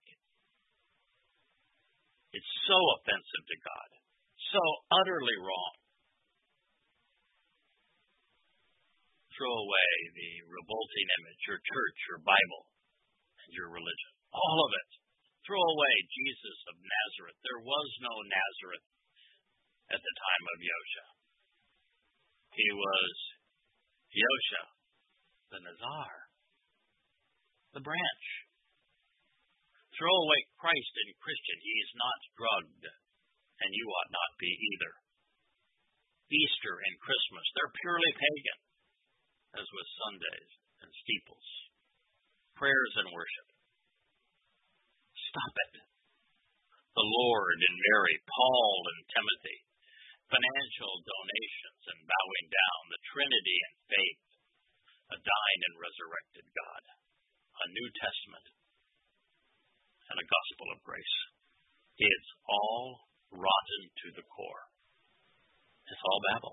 It's so offensive to God, so utterly wrong. Throw away the revolting image, your church, your Bible, and your religion. All of it. Throw away Jesus of Nazareth. There was no Nazareth at the time of Yosha. He was Yosha, the Nazar, the branch. Throw away Christ and Christian. He is not drugged, and you ought not be either. Easter and Christmas, they're purely pagan, as with Sundays and steeples, prayers and worship. Stop it. The Lord and Mary, Paul and Timothy, financial donations and bowing down, the Trinity and faith, a dying and resurrected God, a New Testament, and a gospel of grace. It's all rotten to the core. It's all Babel.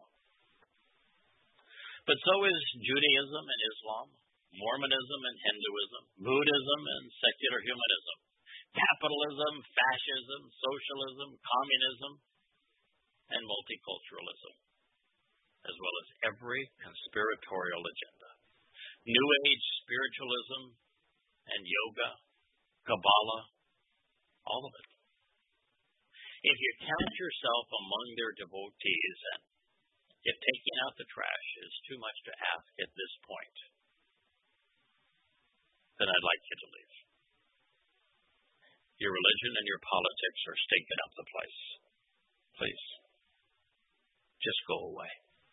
But so is Judaism and Islam, Mormonism and Hinduism, Buddhism and secular humanism, capitalism, fascism, socialism, communism, and multiculturalism, as well as every conspiratorial agenda. New Age spiritualism and yoga, Kabbalah, all of it. If you count yourself among their devotees, and if taking out the trash is too much to ask at this point, then I'd like you to leave. Your religion and your politics are stinking up the place. Please, just go away.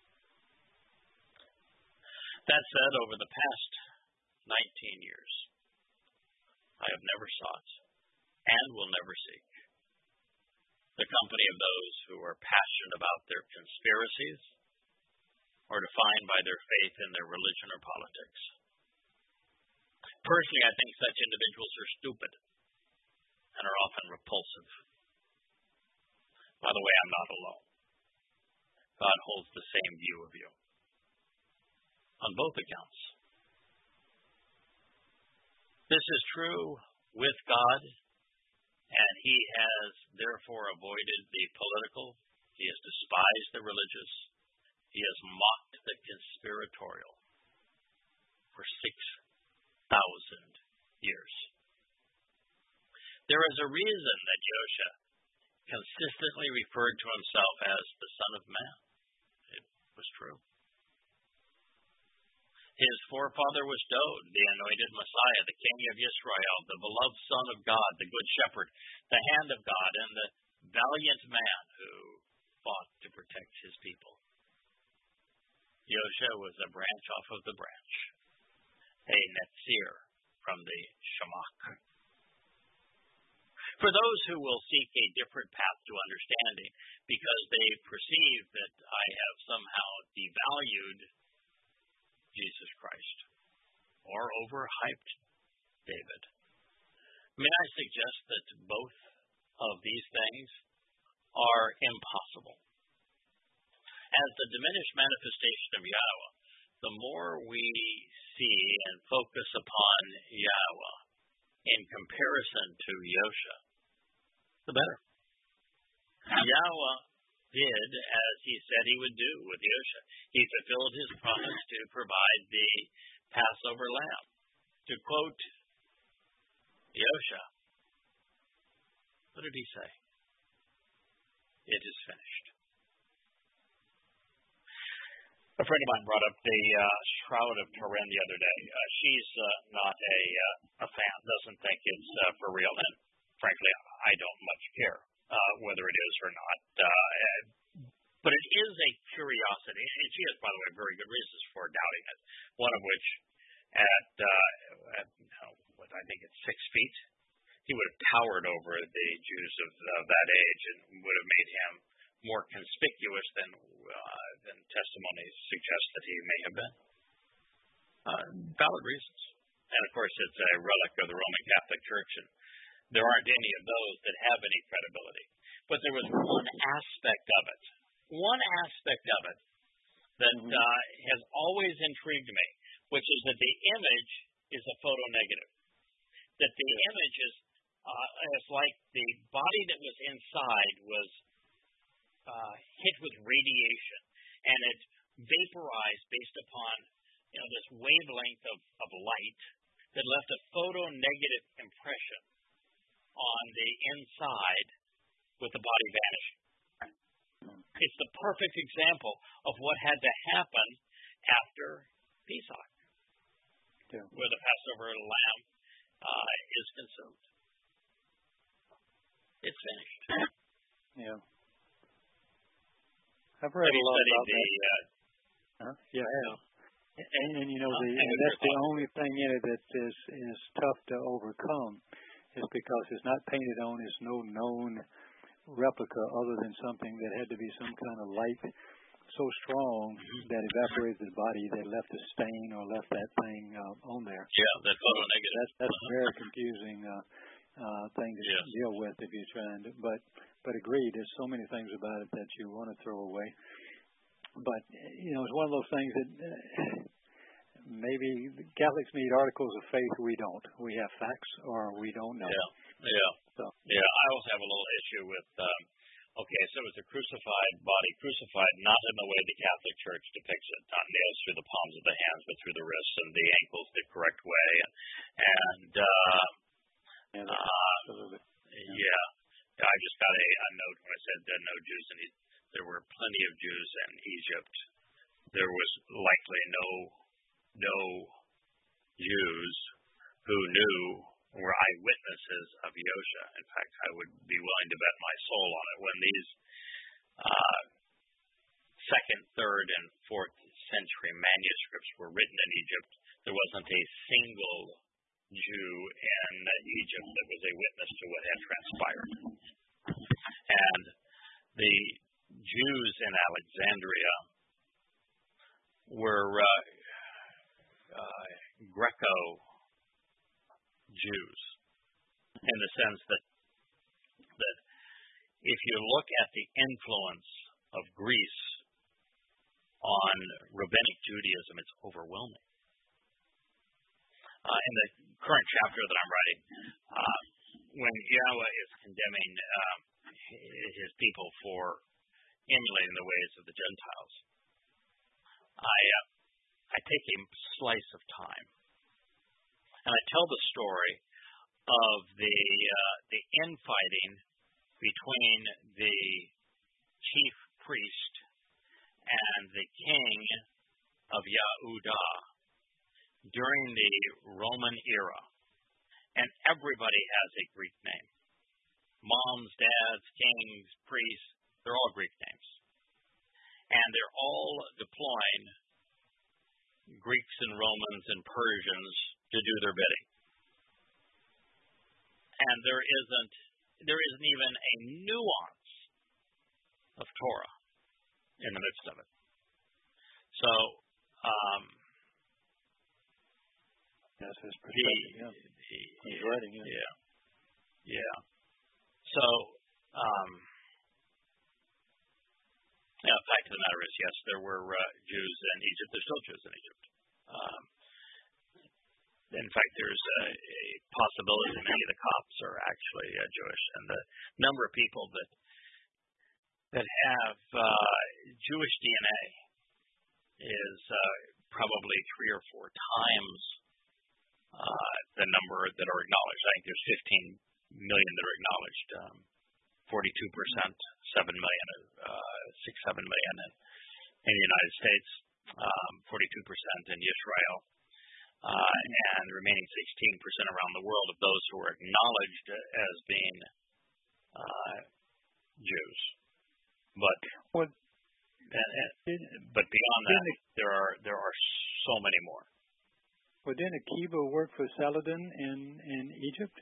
That said, over the past nineteen years, I have never sought and will never seek the company of those who are passionate about their conspiracies or defined by their faith in their religion or politics. Personally, I think such individuals are stupid and are often repulsive. By the way, I'm not alone. God holds the same view of you on both accounts. This is true with God, and he has therefore avoided the political. He has despised the religious. He has mocked the conspiratorial for six thousand years. There is a reason that Yosha consistently referred to himself as the Son of Man. It was true. His forefather was Dod, the anointed Messiah, the King of Israel, the beloved Son of God, the Good Shepherd, the hand of God, and the valiant man who fought to protect his people. Yosha was a branch off of the branch, a Netzir from the Shemach. For those who will seek a different path to understanding because they perceive that I have somehow devalued Jesus Christ or overhyped David, may I suggest that both of these things are impossible. As the diminished manifestation of Yahweh, the more we see and focus upon Yahweh in comparison to Yosha, the better. Yahweh did as he said he would do with Yosha. He fulfilled his promise to provide the Passover lamb. To quote Yosha, what did he say? It is finished. A friend of mine brought up the uh, Shroud of Turin the other day. Uh, she's uh, not a uh, a fan, doesn't think it's uh, for real, and frankly, I don't much care uh, whether it is or not. Uh, but it is a curiosity, and she has, by the way, very good reasons for doubting it. One of which, at, uh, at what I think it's six feet, he would have towered over the Jews of uh, that age and would have made him more conspicuous than uh, than testimonies suggest that he may have been. Uh, valid reasons. And of course, it's a relic of the Roman Catholic Church, and there aren't any of those that have any credibility. But there was one aspect of it one aspect of it that Mhm. uh, has always intrigued me, which is that the image is a photo negative. That the image is uh, it's like the body that was inside was uh, hit with radiation, and it vaporized based upon you know this wavelength of, of light that left a photo negative impression on the inside with the body vanishing. It's the perfect example of what had to happen after Pesach, Yeah. where the Passover lamb uh, is consumed. It's finished. Yeah. I've read Have a you lot studied about the, that. uh, Huh? Yeah, I have. And, and you know, Oh, the, and and with that's your the thoughts. only thing in it that is is tough to overcome, is because it's not painted on. It's no known replica other than something that had to be some kind of light so strong that evaporated the body that left a stain or left that thing uh, on there. Yeah, that photo negative. That's that's a very confusing uh, uh, thing to Yes. deal with if you're trying to. But but agreed, there's so many things about it that you want to throw away. But you know, it's one of those things that uh, maybe the Catholics need articles of faith. We don't. We have facts, or we don't know. Yeah, yeah, So yeah. I also have a little issue with. Um, okay, so it's a crucified body, crucified not in the way the Catholic Church depicts it, not nails through the palms of the hands, but through the wrists and the ankles the correct way, and and uh, yeah, uh, absolutely. yeah. yeah. I just got a, a note when I said uh, no Jews in Egypt. There were plenty of Jews in Egypt. There was likely no no Jews who knew were eyewitnesses of Yosha. In fact, I would be willing to bet my soul on it. When these uh, second, third, and fourth century manuscripts were written in Egypt, there wasn't a single Jew in Egypt that was a witness to what had transpired. And the Jews in Alexandria were uh, uh, Greco Jews, in the sense that that if you look at the influence of Greece on rabbinic Judaism, it's overwhelming. Uh, in the current chapter that I'm writing, uh, when Yahweh is condemning uh, his people for emulating the ways of the Gentiles, I uh, I take a slice of time and I tell the story of the uh, the infighting between the chief priest and the king of Yehudah during the Roman era, and everybody has a Greek name. Moms, dads, kings, priests, they're all Greek names. And they're all deploying Greeks and Romans and Persians to do their bidding. And there isn't there isn't even a nuance of Torah in the midst of it. So um, That's his he, perspective. Yeah. he, He's writing it. yeah, yeah. So um, yeah, the fact of the matter is, yes, there were uh, Jews in Egypt. There's still Jews in Egypt. Um, in fact, there's a, a possibility that many of the Copts are actually uh, Jewish, and the number of people that that have uh, Jewish D N A is uh, probably three or four times uh, the number that are acknowledged. I think there's fifteen million that are acknowledged. Um, forty-two percent, seven million, uh, six, seven million in, in the United States, um, forty-two percent in Israel, uh, and the remaining sixteen percent around the world of those who are acknowledged as being uh, Jews. But What, and, and, but beyond that, there are there are so many more. well, didn't Akiba work for Saladin in, in Egypt?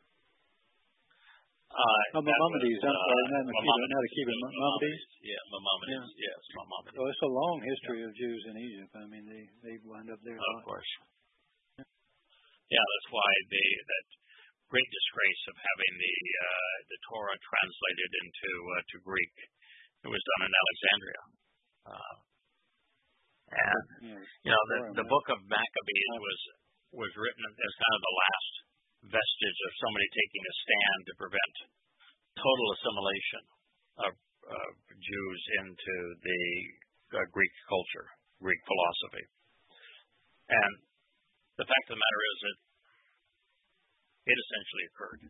Uh, Oh, Maimonides. I'm uh, sorry, not Akiba, Maimonides. not Akiba, Maimonides. Yeah, Maimonides. Yeah. Yes, Maimonides. So it's a long history of Jews in Egypt. I mean, they they wind up there. a Of lot. course. Yeah, that's why the that great disgrace of having the uh, the Torah translated into uh, to Greek It was done in Alexandria. Uh, and, Yes. you know, the, the book of Maccabees was, was written as kind of the last vestige of somebody taking a stand to prevent total assimilation of uh, Jews into the uh, Greek culture, Greek philosophy. And the fact of the matter is that it essentially occurred.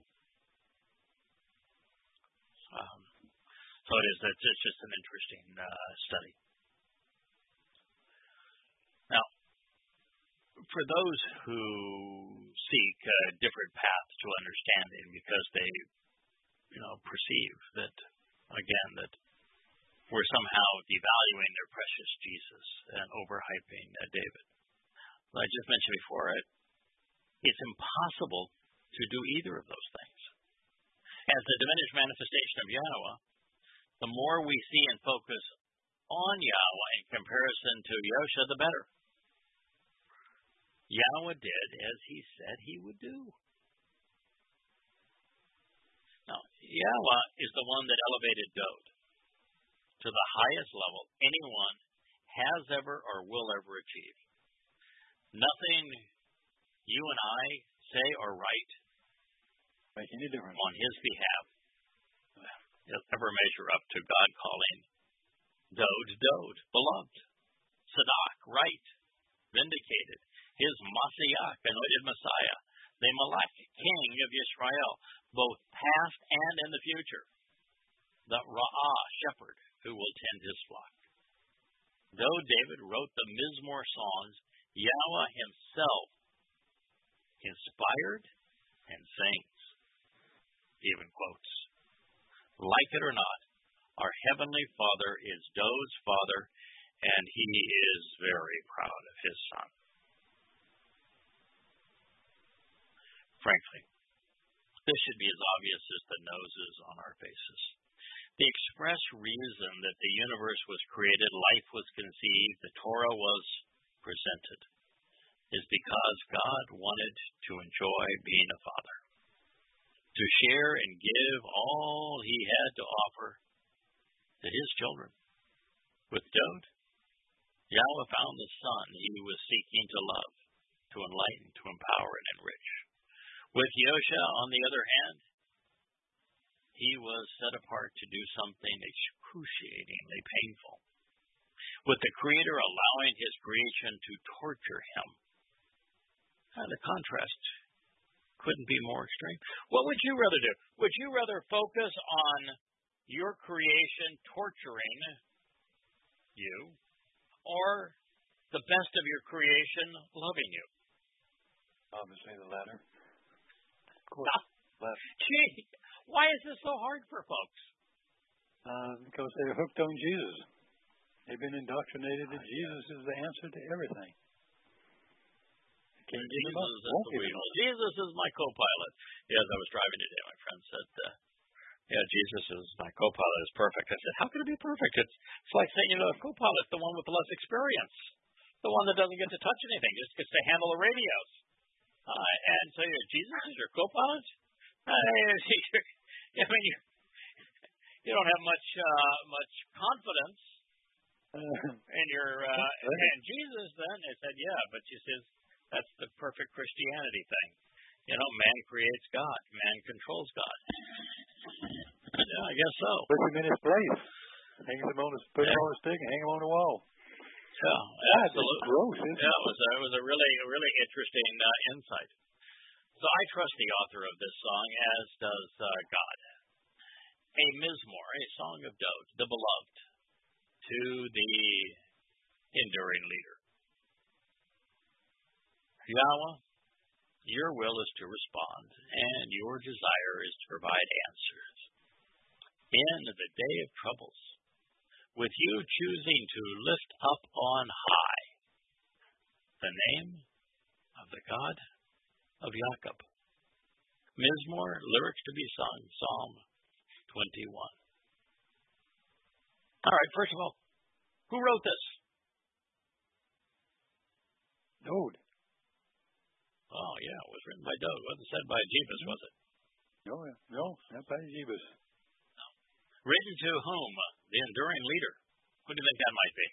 Um, so it is. It's, it's just an interesting uh, study. Now, for those who seek a different path to understanding because they, you know, perceive that, again, that we're somehow devaluing their precious Jesus and overhyping uh, David. I just mentioned before, it, it's impossible to do either of those things. As the diminished manifestation of Yahweh, the more we see and focus on Yahweh in comparison to Yosha, the better. Yahweh did as he said he would do. Now, Yahweh is the one that elevated Dod to the highest level anyone has ever or will ever achieve. Nothing you and I say or write make any difference on his behalf will ever measure up to God calling Dod, Dod, beloved, Sadak, right, vindicated, his Masiach, anointed Messiah, the Malach, King of Yisrael, both past and in the future, the Ra'ah, shepherd, who will tend his flock. Though David wrote the Mizmor songs, Yahweh himself inspired and sings, even quotes. Like it or not, our Heavenly Father is Dod's father, and he is very proud of his son. Frankly, this should be as obvious as the noses on our faces. The express reason that the universe was created, life was conceived, the Torah was presented, is because God wanted to enjoy being a father, to share and give all he had to offer to his children. With Dod, Yahweh found the son he was seeking to love, to enlighten, to empower, and enrich. With Yosha, on the other hand, he was set apart to do something excruciatingly painful, with the Creator allowing his creation to torture him. And the contrast couldn't be more extreme. What would you rather do? Would you rather focus on your creation torturing you, or the best of your creation loving you? Obviously the latter. Of course. Ah, gee, why is this so hard for folks? Uh, because they're hooked on Jesus. They've been indoctrinated that Jesus is the answer to everything. Can't give him up. Won't give him up. Jesus is my co-pilot. Yeah, as I was driving today, my friend said, uh, yeah, Jesus is my co-pilot. Is perfect. I said, how can it be perfect? It's, it's like saying, you know, a co-pilot's the one with the less experience, the one that doesn't get to touch anything, just gets to handle the radios. Uh, and so you know, Jesus is your co-pilot? Uh, I mean, you, you don't have much uh, much confidence in your uh, in Jesus. Then I said, yeah, but she says that's the perfect Christianity thing. You know, man creates God, man controls God. Yeah, I guess so. Puts him in his place. Hangs him on his, puts yeah. him on a stick and hang him on the wall. Yeah, absolutely. Gross, isn't yeah, it was a, it was a really a really interesting uh, insight. So I trust the author of this song, as does uh, God. A Mizmor, a song of Dod, the beloved, to the enduring leader. Yahweh, your will is to respond, and your desire is to provide answers. In the day of troubles, with you choosing to lift up on high the name of the God of Jacob. Mizmor, lyrics to be sung, Psalm twenty-one. All right, first of all, who wrote this? Dod. Oh, yeah, it was written by Dod. It wasn't said by Jebus, was it? No, no, not by Jebus. No. Written to whom? the enduring leader. Who do you think that might be?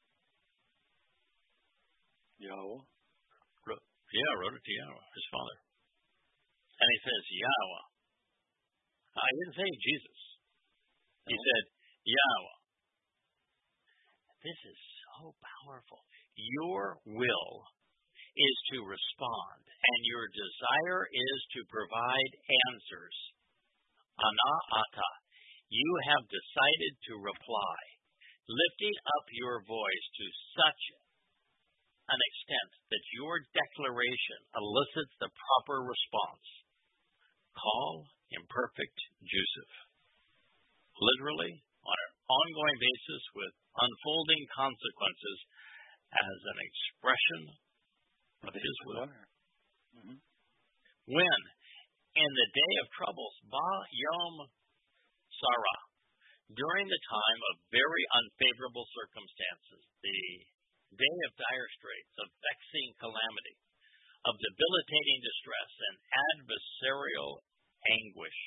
Yahweh. Wrote, yeah, wrote it to Yahweh, his father. And he says, Yahweh. Uh, he didn't say Jesus. He no. said, Yahweh. This is so powerful. Your will is to respond, and your desire is to provide answers. Ana ata. You have decided to reply, lifting up your voice to such an extent that your declaration elicits the proper response. Call imperfect Joseph. Literally, on an ongoing basis with unfolding consequences as an expression of his will. Mm-hmm. When, in the day of troubles, Ba Yom Sarah, during the time of very unfavorable circumstances, the day of dire straits, of vexing calamity, of debilitating distress and adversarial anguish,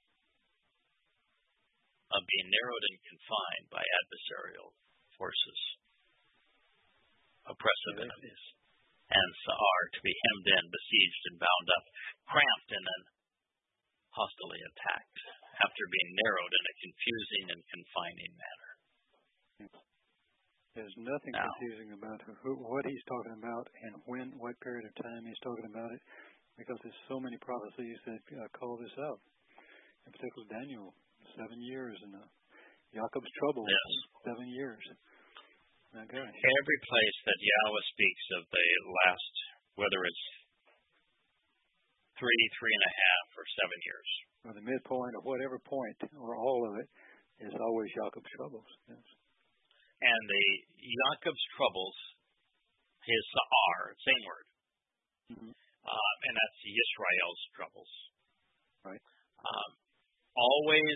of being narrowed and confined by adversarial forces, oppressive enemies, and Sa'ar, to be hemmed in, besieged, and bound up, cramped, and then hostilely attacked, after being narrowed in a confusing and confining manner. There's nothing now, confusing about who, what he's talking about and when, what period of time he's talking about it, because there's so many prophecies that uh, call this out. In particular, Daniel, seven years, and uh, Jacob's trouble, yes. seven years. My gosh. Every place that Yahweh speaks of the last, whether it's three, three and a half, or seven years, or the midpoint, or whatever point, or all of it, is always Jacob's troubles. Yes. And the Jacob's troubles, his Sa'ar, same word, mm-hmm. uh, and that's Yisrael's troubles. Right. Um, always,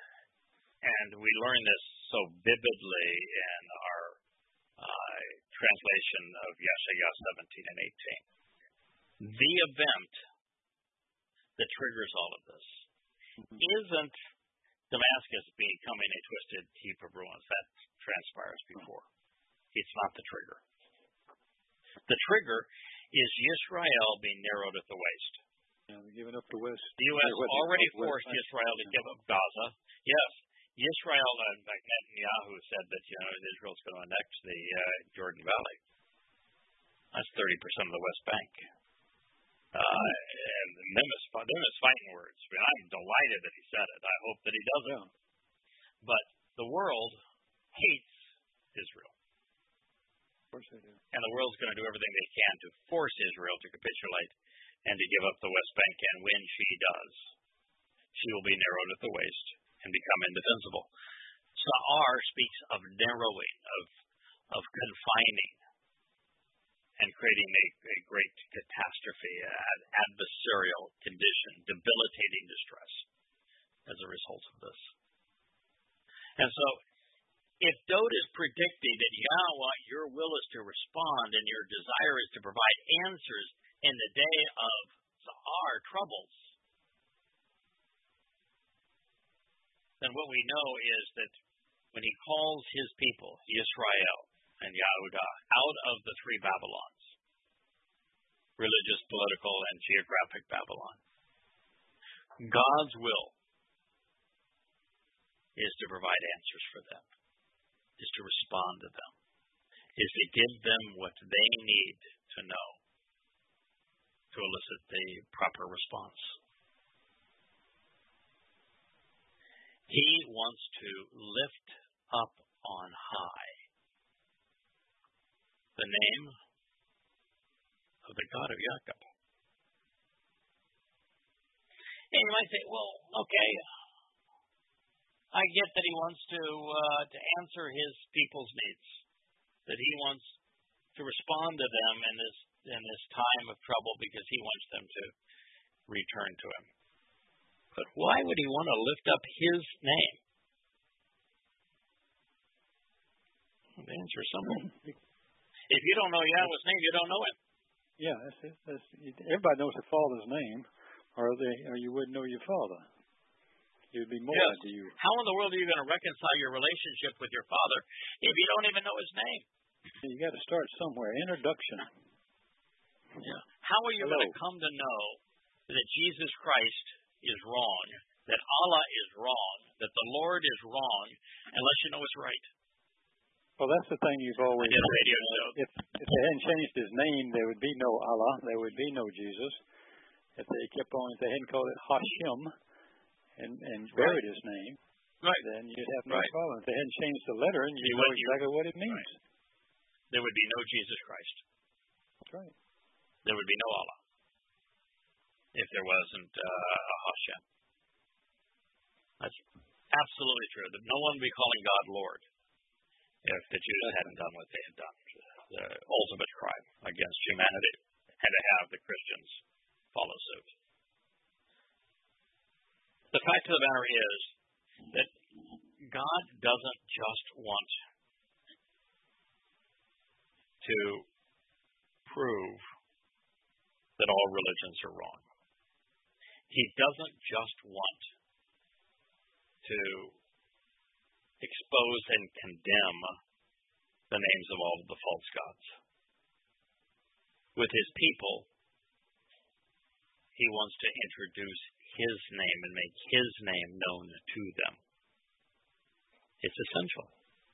and we learn this so vividly in our uh, translation of Yeshayah seventeen and eighteen. The event that triggers all of this mm-hmm. isn't Damascus becoming a twisted heap of ruins. That transpires before. It's not the trigger. The trigger is Yisrael being narrowed at the waist. Yeah, they're giving up the west. The U S already forced Israel to give up Gaza. Yes, Israel, in fact, Netanyahu said that, you know, Israel's going to annex the uh, Jordan Valley. That's thirty percent of the West Bank. Uh, and them is, them is fighting words. I mean, I'm delighted that he said it. I hope that he doesn't. Yeah. But the world hates Israel. Of course they do. And the world's going to do everything they can to force Israel to capitulate and to give up the West Bank. And when she does, she will be narrowed at the waist and become indefensible. Sa'ar speaks of narrowing, of of confining, and creating a, a great catastrophe, an adversarial condition, debilitating distress as a result of this. And so, if Dode is predicting that Yahweh, your will is to respond and your desire is to provide answers in the day of Sa'ar troubles, then what we know is that when he calls his people, Yisrael and Yehudah, out of the three Babylons, religious, political, and geographic Babylon, God's will is to provide answers for them, is to respond to them, is to give them what they need to know to elicit the proper response. He wants to lift up on high the name of the God of Jacob. And you might say, well, okay, I get that he wants to uh, to answer his people's needs, that he wants to respond to them in this in this time of trouble because he wants them to return to him. But why would he want to lift up his name? The answer is simple. If you don't know Yahweh's name, you don't know him. Yeah, that's it. That's, everybody knows the Father's name, or they, or you wouldn't know your Father. You'd be more Yes. unto you. How in the world are you going to reconcile your relationship with your Father if you don't even know His name? You got to start somewhere. Introduction. Yeah. How are you Hello. going to come to know that Jesus Christ is wrong, that Allah is wrong, that the Lord is wrong, unless you know it's right? Well, that's the thing you've always I did a said. radio show. If, if they hadn't changed his name, there would be no Allah. There would be no Jesus. If they kept on, if they hadn't called it Hashem and, and buried Right. his name, Right. then you'd have no Right. problem. If they hadn't changed the letter, and you See, know what you- exactly what it means. Right. There would be no Jesus Christ. That's right. There would be no Allah if there wasn't uh, a Hashem. That's absolutely true. That no one would be calling God Lord if the Jews hadn't done what they had done. The ultimate crime against humanity had to have the Christians follow suit. The fact of the matter is that God doesn't just want to prove that all religions are wrong. He doesn't just want to expose and condemn the names of all of the false gods. With his people, he wants to introduce his name and make his name known to them. It's essential.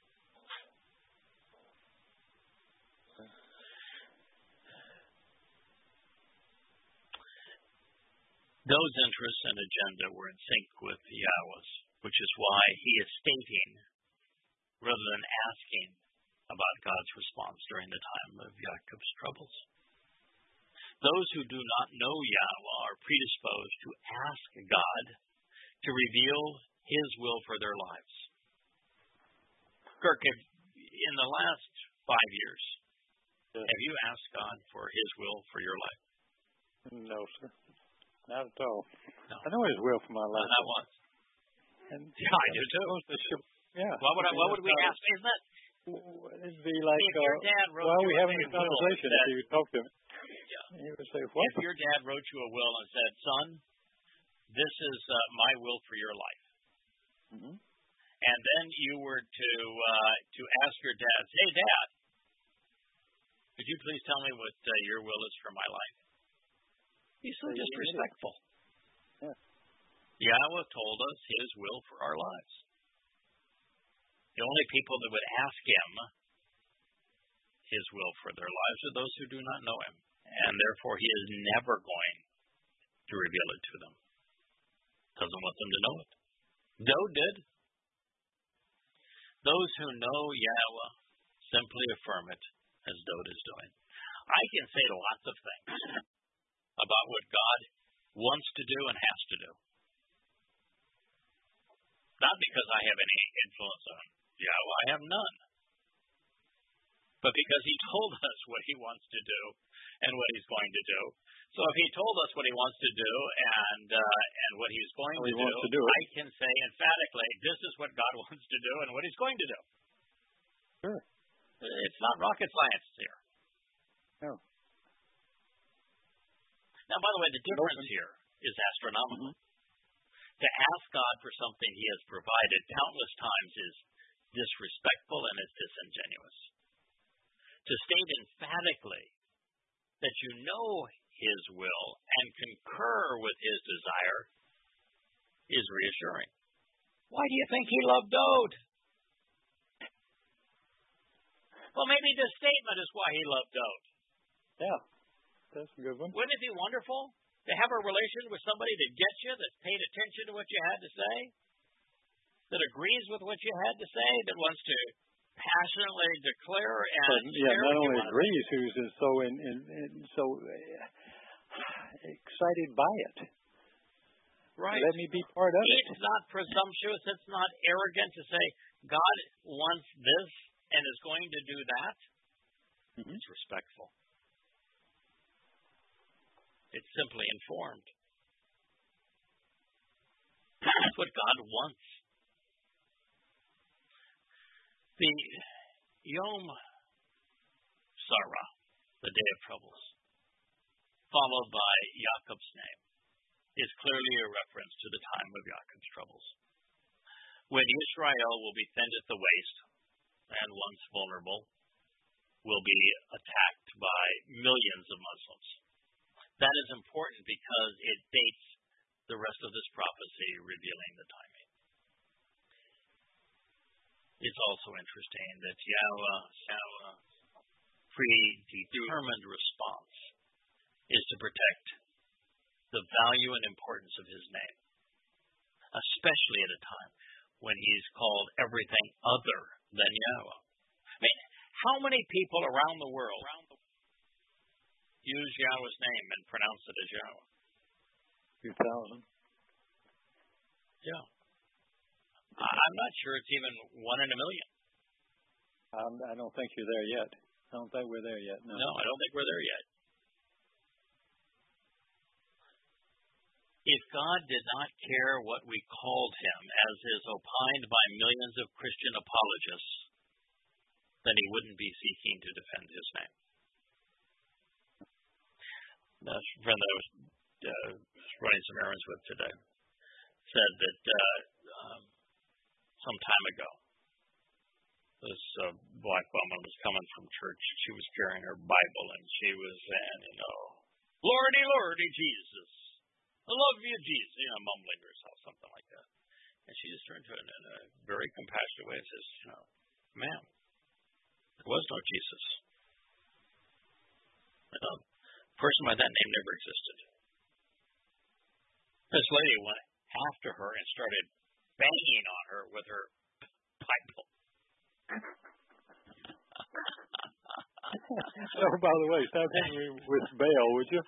Those interests and agenda were in sync with Yahweh's, which is why he is stating, rather than asking, about God's response during the time of Jacob's troubles. Those who do not know Yahweh are predisposed to ask God to reveal his will for their lives. Kirk, have- in the last five years, Yes. have you asked God for his will for your life? No, sir. Not at all. No. I know his will for my Uh, life. not once. And Yeah, I do too. supposed to show- Yeah. What would I, what would we ask? Isn't that It'd be like, if your uh, dad wrote why are you we a having this will and conversation? said- If you would talk to him, Yeah. he would say, what? If your dad wrote you a will and said, "Son, this is uh, my will for your life," Mm-hmm. and then you were to uh, to ask your dad, "Hey, Dad, could you please tell me what uh, your will is for my life?" He's so Yeah, you did it. disrespectful. Yeah. Yahweh told us his will for our lives. The only people that would ask him his will for their lives are those who do not know him, and therefore he is never going to reveal it to them. Doesn't want them to know it. Doe did. Those who know Yahweh simply affirm it, as Doe is doing. I can say lots of things about what God wants to do and has to do. Not because I have any influence on Yahweh, I have none. But because he told us what he wants to do and what he's going to do. So if he told us what he wants to do and uh, and what he's going How he to, wants do, to do it. I can say emphatically, this is what God wants to do and what he's going to do. Sure. It's not rocket science here. No. Now, by the way, the difference here is astronomical. Mm-hmm. To ask God for something he has provided countless times is disrespectful and it's disingenuous. To state emphatically that you know his will and concur with his desire is reassuring. Why do you think he loved Dode? Well, maybe this statement is why he loved Dode. Yeah. That's a good one. Wouldn't it be wonderful to have a relation with somebody that gets you, that paid attention to what you had to say, that agrees with what you had to say, that wants to passionately declare and But, yeah, share not what you only want to agrees, who's is so in, in, in so uh, excited by it. Right. Let me be part of it. It's not presumptuous. It's not arrogant to say, God wants this and is going to do that. Mm-hmm. It's respectful. It's simply informed. That's what God wants. The Yom Sarah, the day of troubles, followed by Jacob's name, is clearly a reference to the time of Yaakov's troubles, when Israel will be thinned at the waist and, once vulnerable, will be attacked by millions of Muslims. That is important because it dates the rest of this prophecy, revealing the timing. It's also interesting that Yahweh's Yahweh predetermined response is to protect the value and importance of his name, especially at a time when he's called everything other than Yahweh. I mean, how many people around the world use Yahweh's name and pronounce it as Yahweh? Two thousand. Yeah. I'm not sure it's even one in a million. Um, I don't think you're there yet. I don't think we're there yet. No. No, I don't think we're there yet. If God did not care what we called him, as is opined by millions of Christian apologists, then he wouldn't be seeking to defend his name. The friend that I was uh, running some errands with today said that uh, um, some time ago, this uh, black woman was coming from church. She was carrying her Bible, and she was saying, you know, Lordy, Lordy, Jesus. I love you, Jesus. You know, mumbling to herself, something like that. And she just turned to her in a very compassionate way and says, you know, ma'am, there was no Jesus. You know, a person by that name never existed. This lady went after her and started banging on her with her Bible. Oh, by the way, stop me with bail, would you?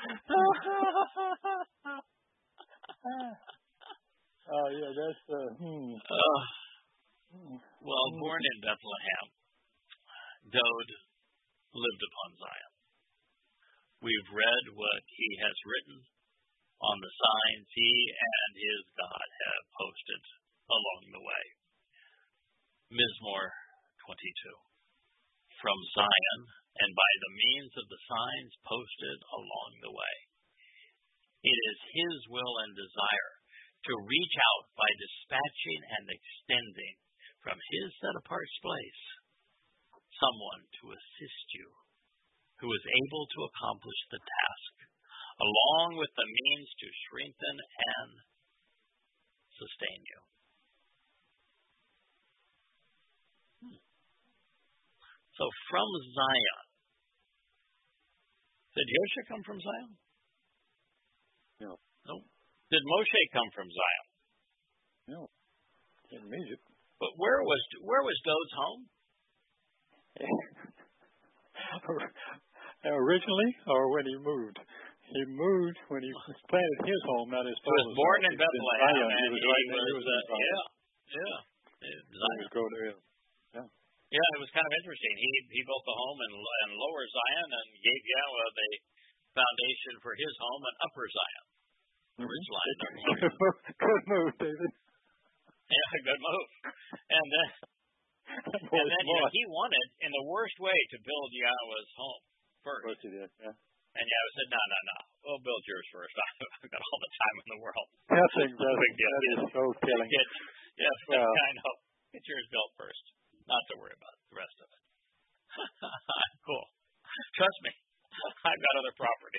Oh, yeah, that's, uh, hmm. Uh, well, born in Bethlehem, Dowd lived upon Zion. We've read what he has written on the signs he and his God have posted along the way. Mizmor twenty-two. From Zion, and by the means of the signs posted along the way. It is his will and desire to reach out by dispatching and extending from his set-apart place someone to assist you who is able to accomplish the task, along with the means to strengthen and sustain you. So from Zion. Did Yosha come from Zion? No. No. Did Moshe come from Zion? No. In Egypt. But where was where was Dowd's home? Originally, or when he moved? He moved when he planted his home, not his father's. He was born home. in Bethlehem, and he was right there. He was in uh, yeah, yeah. Zion. Go there. Yeah. Yeah, it was kind of interesting. He he built the home in, in Lower Zion and gave Yahweh the foundation for his home in Upper Zion. The ridge line. Good move, David. Yeah, good move. And then, and then you know, he wanted, in the worst way, to build Yahweh's home first. Of course he did, yeah. And Yahweh said, no, no, no. We'll build yours first. I've got all the time in the world. Nothing does. Big deal. That is so killing. Get, yes, well, I know. Get yours built first. Not to worry about the rest of it. Cool. Trust me. I've got other property.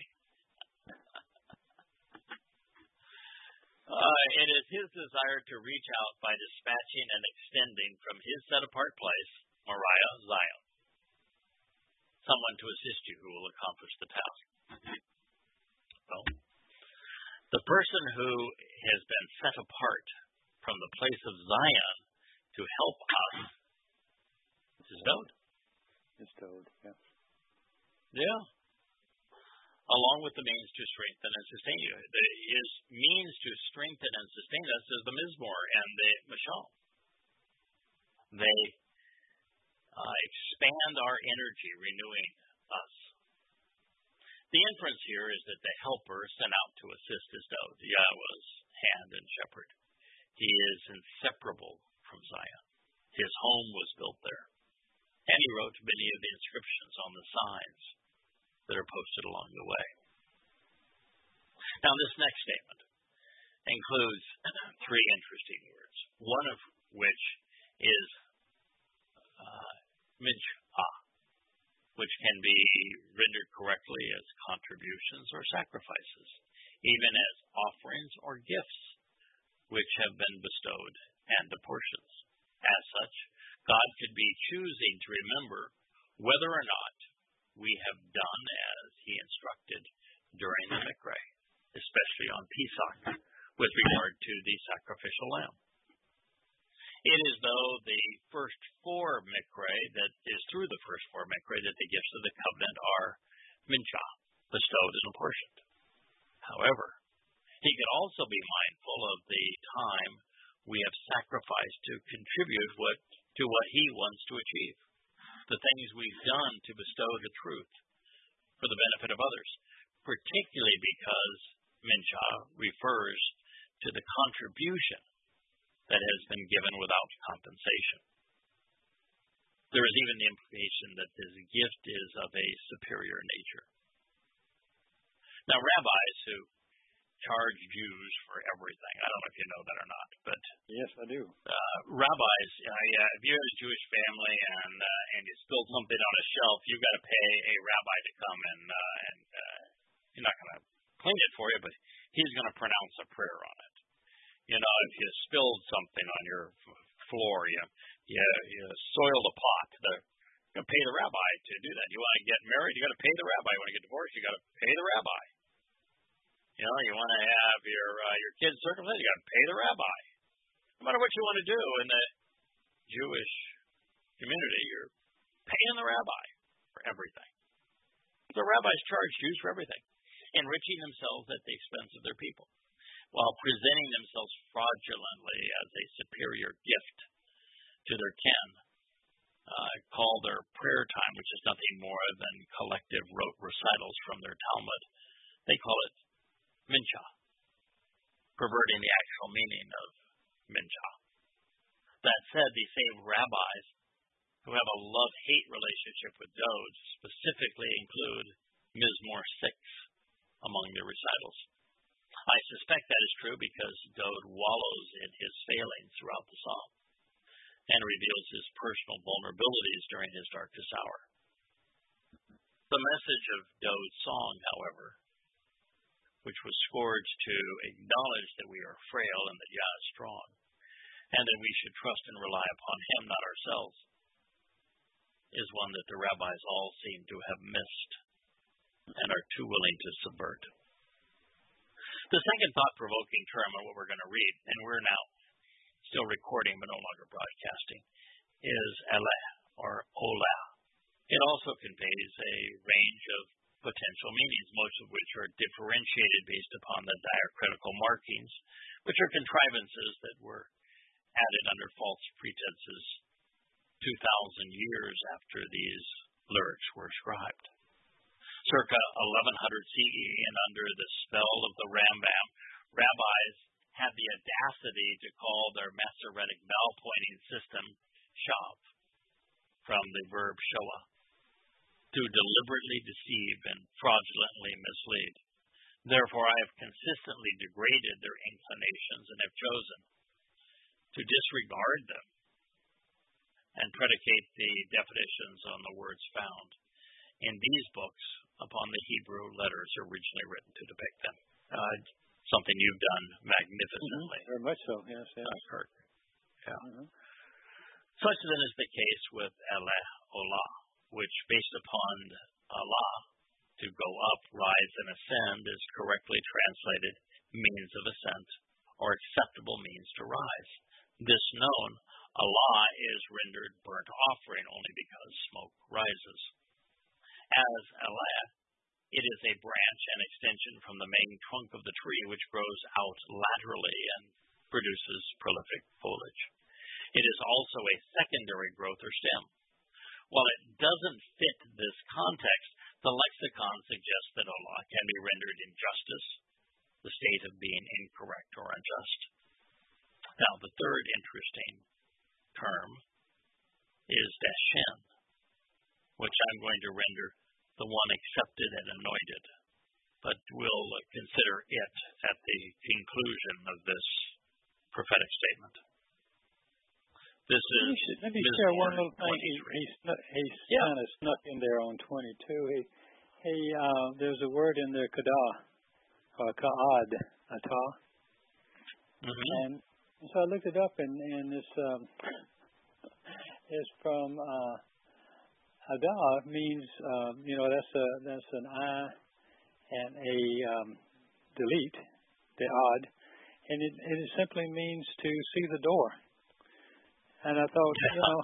Uh, it is his desire to reach out by dispatching and extending from his set-apart place, Moriah, Zion, someone to assist you who will accomplish the task. Well, the person who has been set apart from the place of Zion to help us is Dowd. It's Dowd, yeah. Yeah. Along with the means to strengthen and sustain you. The, his means to strengthen and sustain us is the Mizmor and the Mashal. They uh, expand our energy, renewing us. The inference here is that the helper sent out to assist is Dowd, Yahweh's hand and shepherd. He is inseparable from Zion. His home was built there. And he wrote many of the inscriptions on the signs that are posted along the way. Now, this next statement includes three interesting words, one of which is uh, mincha, which can be rendered correctly as contributions or sacrifices, even as offerings or gifts which have been bestowed and apportioned. As such, God could be choosing to remember whether or not we have done as he instructed during the Mikra, especially on Pesach, with regard to the sacrificial lamb. It is though the first four Mikra, that is through the first four Mikra, that the gifts of the covenant are mincha, bestowed and apportioned. However, he could also be mindful of the time we have sacrificed to contribute what, to what he wants to achieve, the things we've done to bestow the truth for the benefit of others, particularly because mincha refers to the contribution that has been given without compensation. There is even the implication that this gift is of a superior nature. Now, rabbis who charge Jews for everything, I don't know if you know that or not, but yes, I do. Uh, rabbis, uh, yeah, if you have a Jewish family and uh, and you spilled something on a shelf, you've got to pay a rabbi to come and uh, and uh, he's not going to clean it for you, but he's going to pronounce a prayer on it. You know, if you spilled something on your floor, you you, you soiled a pot, the, you pay the rabbi to do that. You want to get married, you got to pay the rabbi. You want to get divorced, you got to pay the rabbi. You know, you want to have your uh, your kids circumcised, you got to pay the rabbi. No matter what you want to do in the Jewish community, you're paying the rabbi for everything. The rabbis charge Jews for everything, enriching themselves at the expense of their people, while presenting themselves fraudulently as a superior gift to their kin, uh, call their prayer time, which is nothing more than collective rote recitals from their Talmud. They call it mincha, perverting the actual meaning of mincha. That said, these same rabbis who have a love-hate relationship with Dode specifically include Mizmor six among their recitals. I suspect that is true because Dode wallows in his failings throughout the psalm and reveals his personal vulnerabilities during his darkest hour. The message of Dode's song, however, which was scourged to acknowledge that we are frail and that Yah is strong, and that we should trust and rely upon him, not ourselves, is one that the rabbis all seem to have missed and are too willing to subvert. The second thought-provoking term on what we're going to read, and we're now still recording but no longer broadcasting, is eleh, or olah. It also conveys a range of potential meanings, most of which are differentiated based upon the diacritical markings, which are contrivances that were added under false pretenses two thousand years after these lyrics were scribed. Circa eleven hundred C E, and under the spell of the Rambam, rabbis had the audacity to call their Masoretic vowel-pointing system shav, from the verb shoah, to deliberately deceive and fraudulently mislead. Therefore, I have consistently degraded their inclinations and have chosen to disregard them and predicate the definitions on the words found in these books upon the Hebrew letters originally written to depict them. Uh, something you've done magnificently. Mm-hmm. Very much so, yes. yes. Uh, Kirk. Yeah. Mm-hmm. Such then is the case with eleh, olah, which based upon Allah, to go up, rise, and ascend, is correctly translated means of ascent, or acceptable means to rise. This known, Allah is rendered burnt offering only because smoke rises. As eleh, it is a branch and extension from the main trunk of the tree, which grows out laterally and produces prolific foliage. It is also a secondary growth or stem. While it doesn't fit this context, the lexicon suggests that Allah can be rendered injustice, the state of being incorrect or unjust. Now, the third interesting term is dashen, which I'm going to render the one accepted and anointed. but we'll consider it at the conclusion of this prophetic statement. This is Let me Miz share one Warren, little thing. He he, snuck, he yeah. kind of snuck in there on twenty-two. He he uh, there's a word in there, kadah, or ka'ad, atah, Mm-hmm. and so I looked it up, and and this um, is from uh, adah means uh, you know that's a that's an I and a um, delete, the odd, and it it simply means to see the door. And I thought, you know,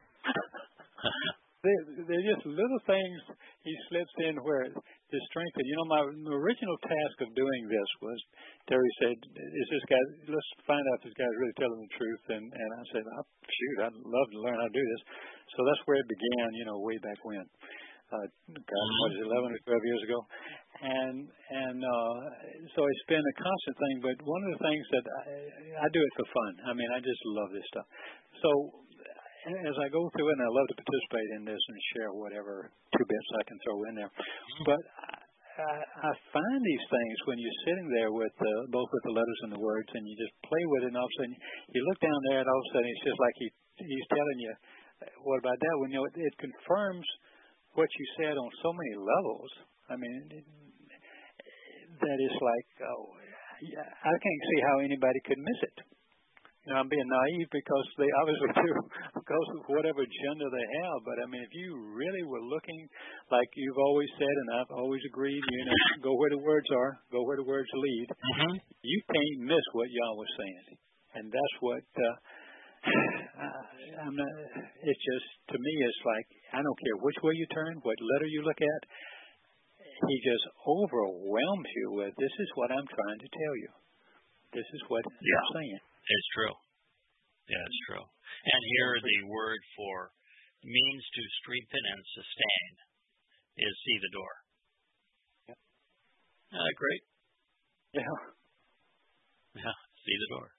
they, they're just little things he slips in where to strengthen. You know, my original task of doing this was, Terry said, is this guy, let's find out if this guy's really telling the truth. And, and I said, oh, shoot, I'd love to learn how to do this. So that's where it began, you know, way back when. Uh, God, what is it, eleven or twelve years ago? And and uh, so it's been a constant thing. But one of the things that I, I do it for fun. I mean, I just love this stuff. So as I go through it, and I love to participate in this and share whatever two bits I can throw in there. But I, I find these things when you're sitting there with uh, both with the letters and the words, and you just play with it, and all of a sudden you look down there, and all of a sudden it's just like he he's telling you, what about that? When you know it, it confirms what you said on so many levels. I mean, it, that it's like, oh, I can't see how anybody could miss it. You know, I'm being naive because they obviously do, because of whatever agenda they have. But I mean, if you really were looking, like you've always said, and I've always agreed, you know, go where the words are, go where the words lead. Mm-hmm. You can't miss what Yah was saying, and that's what. Uh, I'm not, it's just, to me, it's like, I don't care which way you turn, what letter you look at, he just overwhelms you with, this is what I'm trying to tell you. This is what yeah. I'm saying. It's true. Yeah, it's true. And here the word for means to strengthen and sustain is see the door. Yeah. Uh, great. Yeah. Yeah, see the door.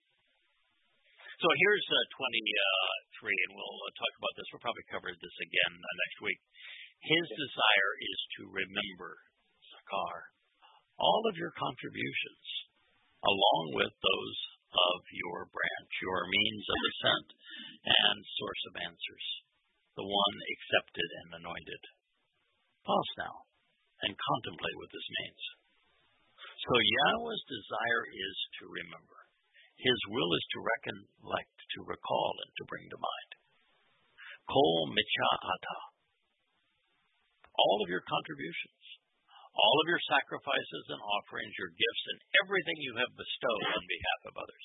So here's uh, twenty-three, and we'll uh, talk about this. We'll probably cover this again uh, next week. His desire is to remember, Sakar, all of your contributions, along with those of your branch, your means of ascent and source of answers, the one accepted and anointed. Pause now and contemplate what this means. So Yahweh's desire is to remember. His will is to recollect, to recall, and to bring to mind. Kol mitzvah. All of your contributions, all of your sacrifices and offerings, your gifts, and everything you have bestowed on behalf of others.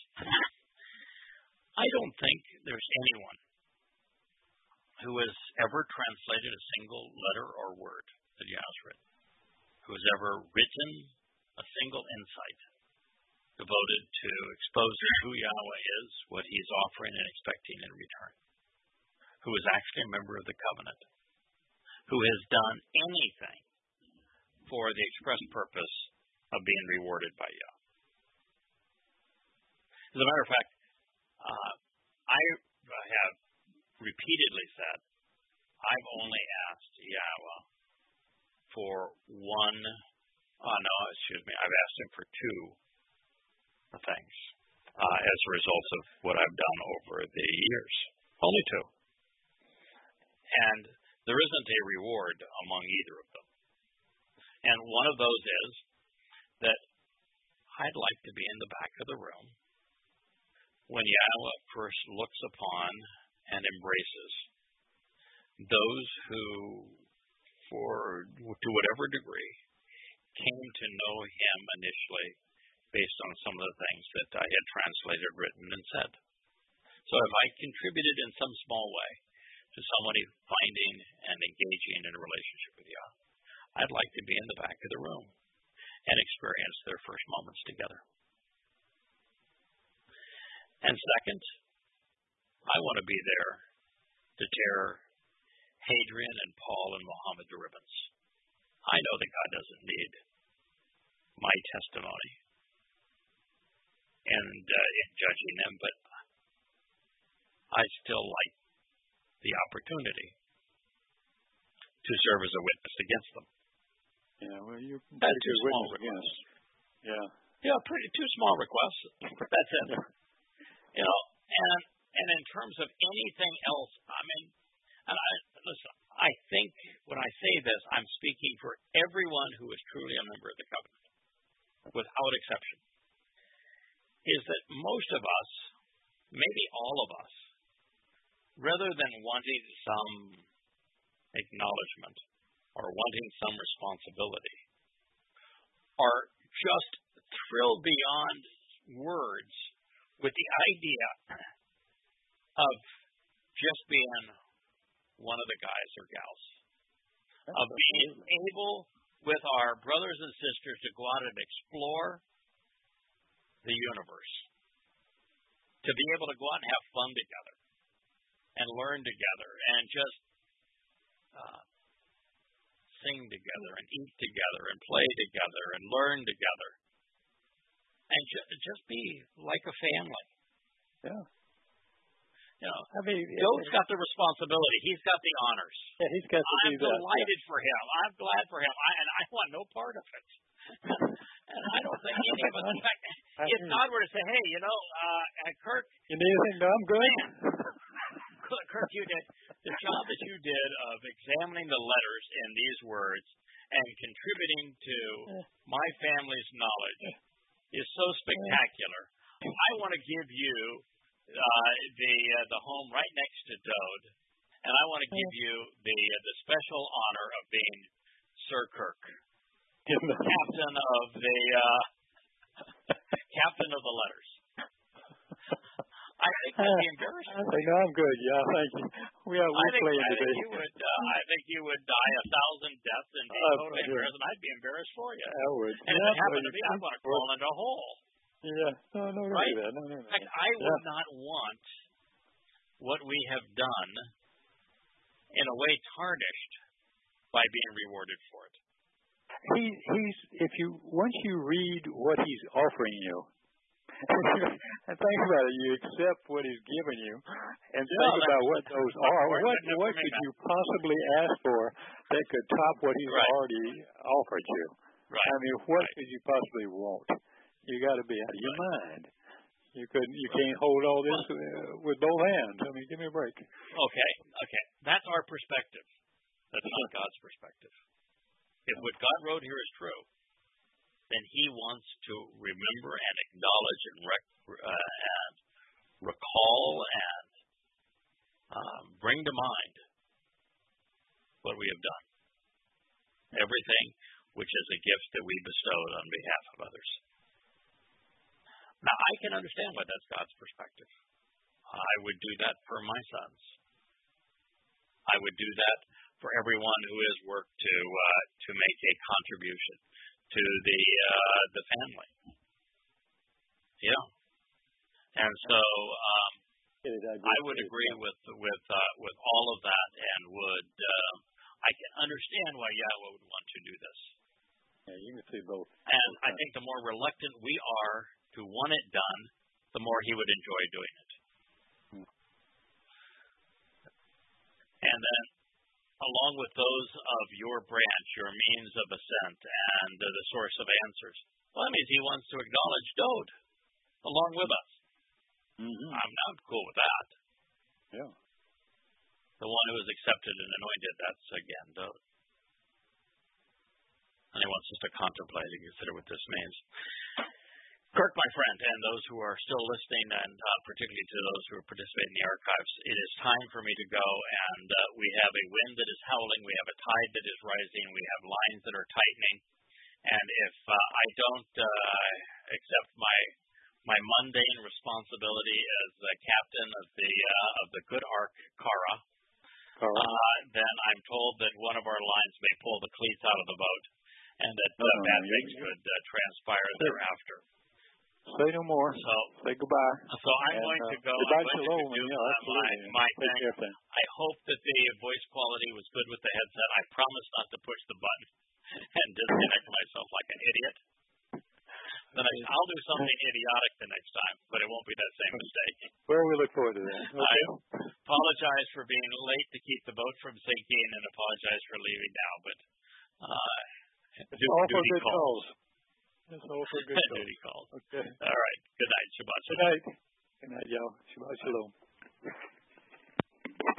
I don't think there's anyone who has ever translated a single letter or word that Yah's written, who has ever written a single insight devoted to exposing who Yahweh is, what he's offering and expecting in return, who is actually a member of the covenant, who has done anything for the express purpose of being rewarded by Yah. As a matter of fact, uh, I have repeatedly said, I've only asked Yahweh for one, oh no, excuse me, I've asked him for two things uh, as a result of what I've done over the years. Only two. And there isn't a reward among either of them. And one of those is that I'd like to be in the back of the room when Yahweh first looks upon and embraces those who, for to whatever degree, came to know him initially based on some of the things that I had translated, written, and said. So if I contributed in some small way to somebody finding and engaging in a relationship with Yah, I'd like to be in the back of the room and experience their first moments together. And second, I want to be there to tear Hadrian and Paul and Muhammad to ribbons. I know that God doesn't need my testimony and uh, in judging them, but I still like the opportunity to serve as a witness against them. Yeah, well, you're That's pretty two good small witness requests. against. Yeah. Yeah, pretty two small requests. That's it. You know, and and in terms of anything else, I mean, and I listen. I think when I say this, I'm speaking for everyone who is truly a member of the covenant, without exception. Is that most of us, maybe all of us, rather than wanting some acknowledgement or wanting some responsibility, are just thrilled beyond words with the idea of just being one of the guys or gals, of being able with our brothers and sisters to go out and explore the universe, to be able to go out and have fun together and learn together and just uh, sing together and eat together and play together and learn together and ju- just be like a family. Yeah. You know, I mean, Joe's got the responsibility. He's got the honors. Yeah, he's got to I'm do that. delighted for him. I'm glad for him. I, and I want no part of it. And I don't think any of us. In fact, if God were to say, "Hey, you know, uh, Kirk, you need anything done? I'm good." Kirk, you did the job that you did of examining the letters in these words and contributing to my family's knowledge is so spectacular. I want to give you uh, the uh, the home right next to Dode, and I want to give you the uh, the special honor of being Sir Kirk, captain of the uh, captain of the letters. I think that'd be embarrassing. I think, no, I'm good. Yeah, thank you. We are I think, playing I today. think you would. Uh, I think you would die a thousand deaths and be Uh, totally yeah. embarrassed, and I'd be embarrassed for you. I would. And if Yeah, it happened well, to me, I'd want to crawl into a hole. Yeah. No, no, no, Right? do that. No, no, no. In fact, I would yeah. not want what we have done in a way tarnished by being rewarded for it. He, he's. If you once you read what he's offering you, and think about it, you accept what he's giving you, and Yeah, think about what those are. What what could that. you possibly ask for that could top what he's Right. already offered you? Right. I mean, what right. could you possibly want? You got to be out of your right. mind. You couldn't. You can't hold all this uh, with both hands. I mean, give me a break. Okay. Okay. That's our perspective. That's not God's perspective. If what God wrote here is true, then He wants to remember and acknowledge and, rec- uh, and recall and um, bring to mind what we have done. Everything which is a gift that we bestowed on behalf of others. Now, I can understand why that's God's perspective. I would do that for my sons. I would do that for everyone who has worked to uh, to make a contribution to the uh, the family. Yeah, and so um, I would agree with with uh, with all of that, and would uh, I can understand why Yahweh would want to do this. Yeah, you can see both. And I think the more reluctant we are to want it done, the more He would enjoy doing it. Hmm. And then, along with those of your branch, your means of ascent, and uh, the source of answers. Well, that means He wants to acknowledge Dode along with us. Mm-hmm. I'm not cool with that. Yeah. The one who is accepted and anointed, that's again Dode. And He wants us to contemplate and consider what this means. Kirk, my friend, and those who are still listening, and uh, particularly to those who are participating in the archives, it is time for me to go, and uh, we have a wind that is howling, we have a tide that is rising, we have lines that are tightening, and if uh, I don't uh, accept my my mundane responsibility as the captain of the uh, of the good Ark, Kara, uh, then I'm told that one of our lines may pull the cleats out of the boat, and that uh, oh, bad yeah. things could uh, transpire thereafter. Say no more. So say goodbye. So I'm and, going uh, to go. Goodbye, I'm going shalom. to do Yeah, my, my thing. thing. I hope that the voice quality was good with the headset. I promise not to push the button and disconnect myself like an idiot. The next, I'll do something idiotic the next time, but it won't be that same mistake. Well, we look forward to that. Okay. I apologize for being late to keep the boat from sinking, and apologize for leaving now. But uh, It's all for good calls. calls. It's all for good calls. Duty calls. Okay. All right. Good night. Shabbat shalom. Good night. Good night, y'all. Shabbat shalom.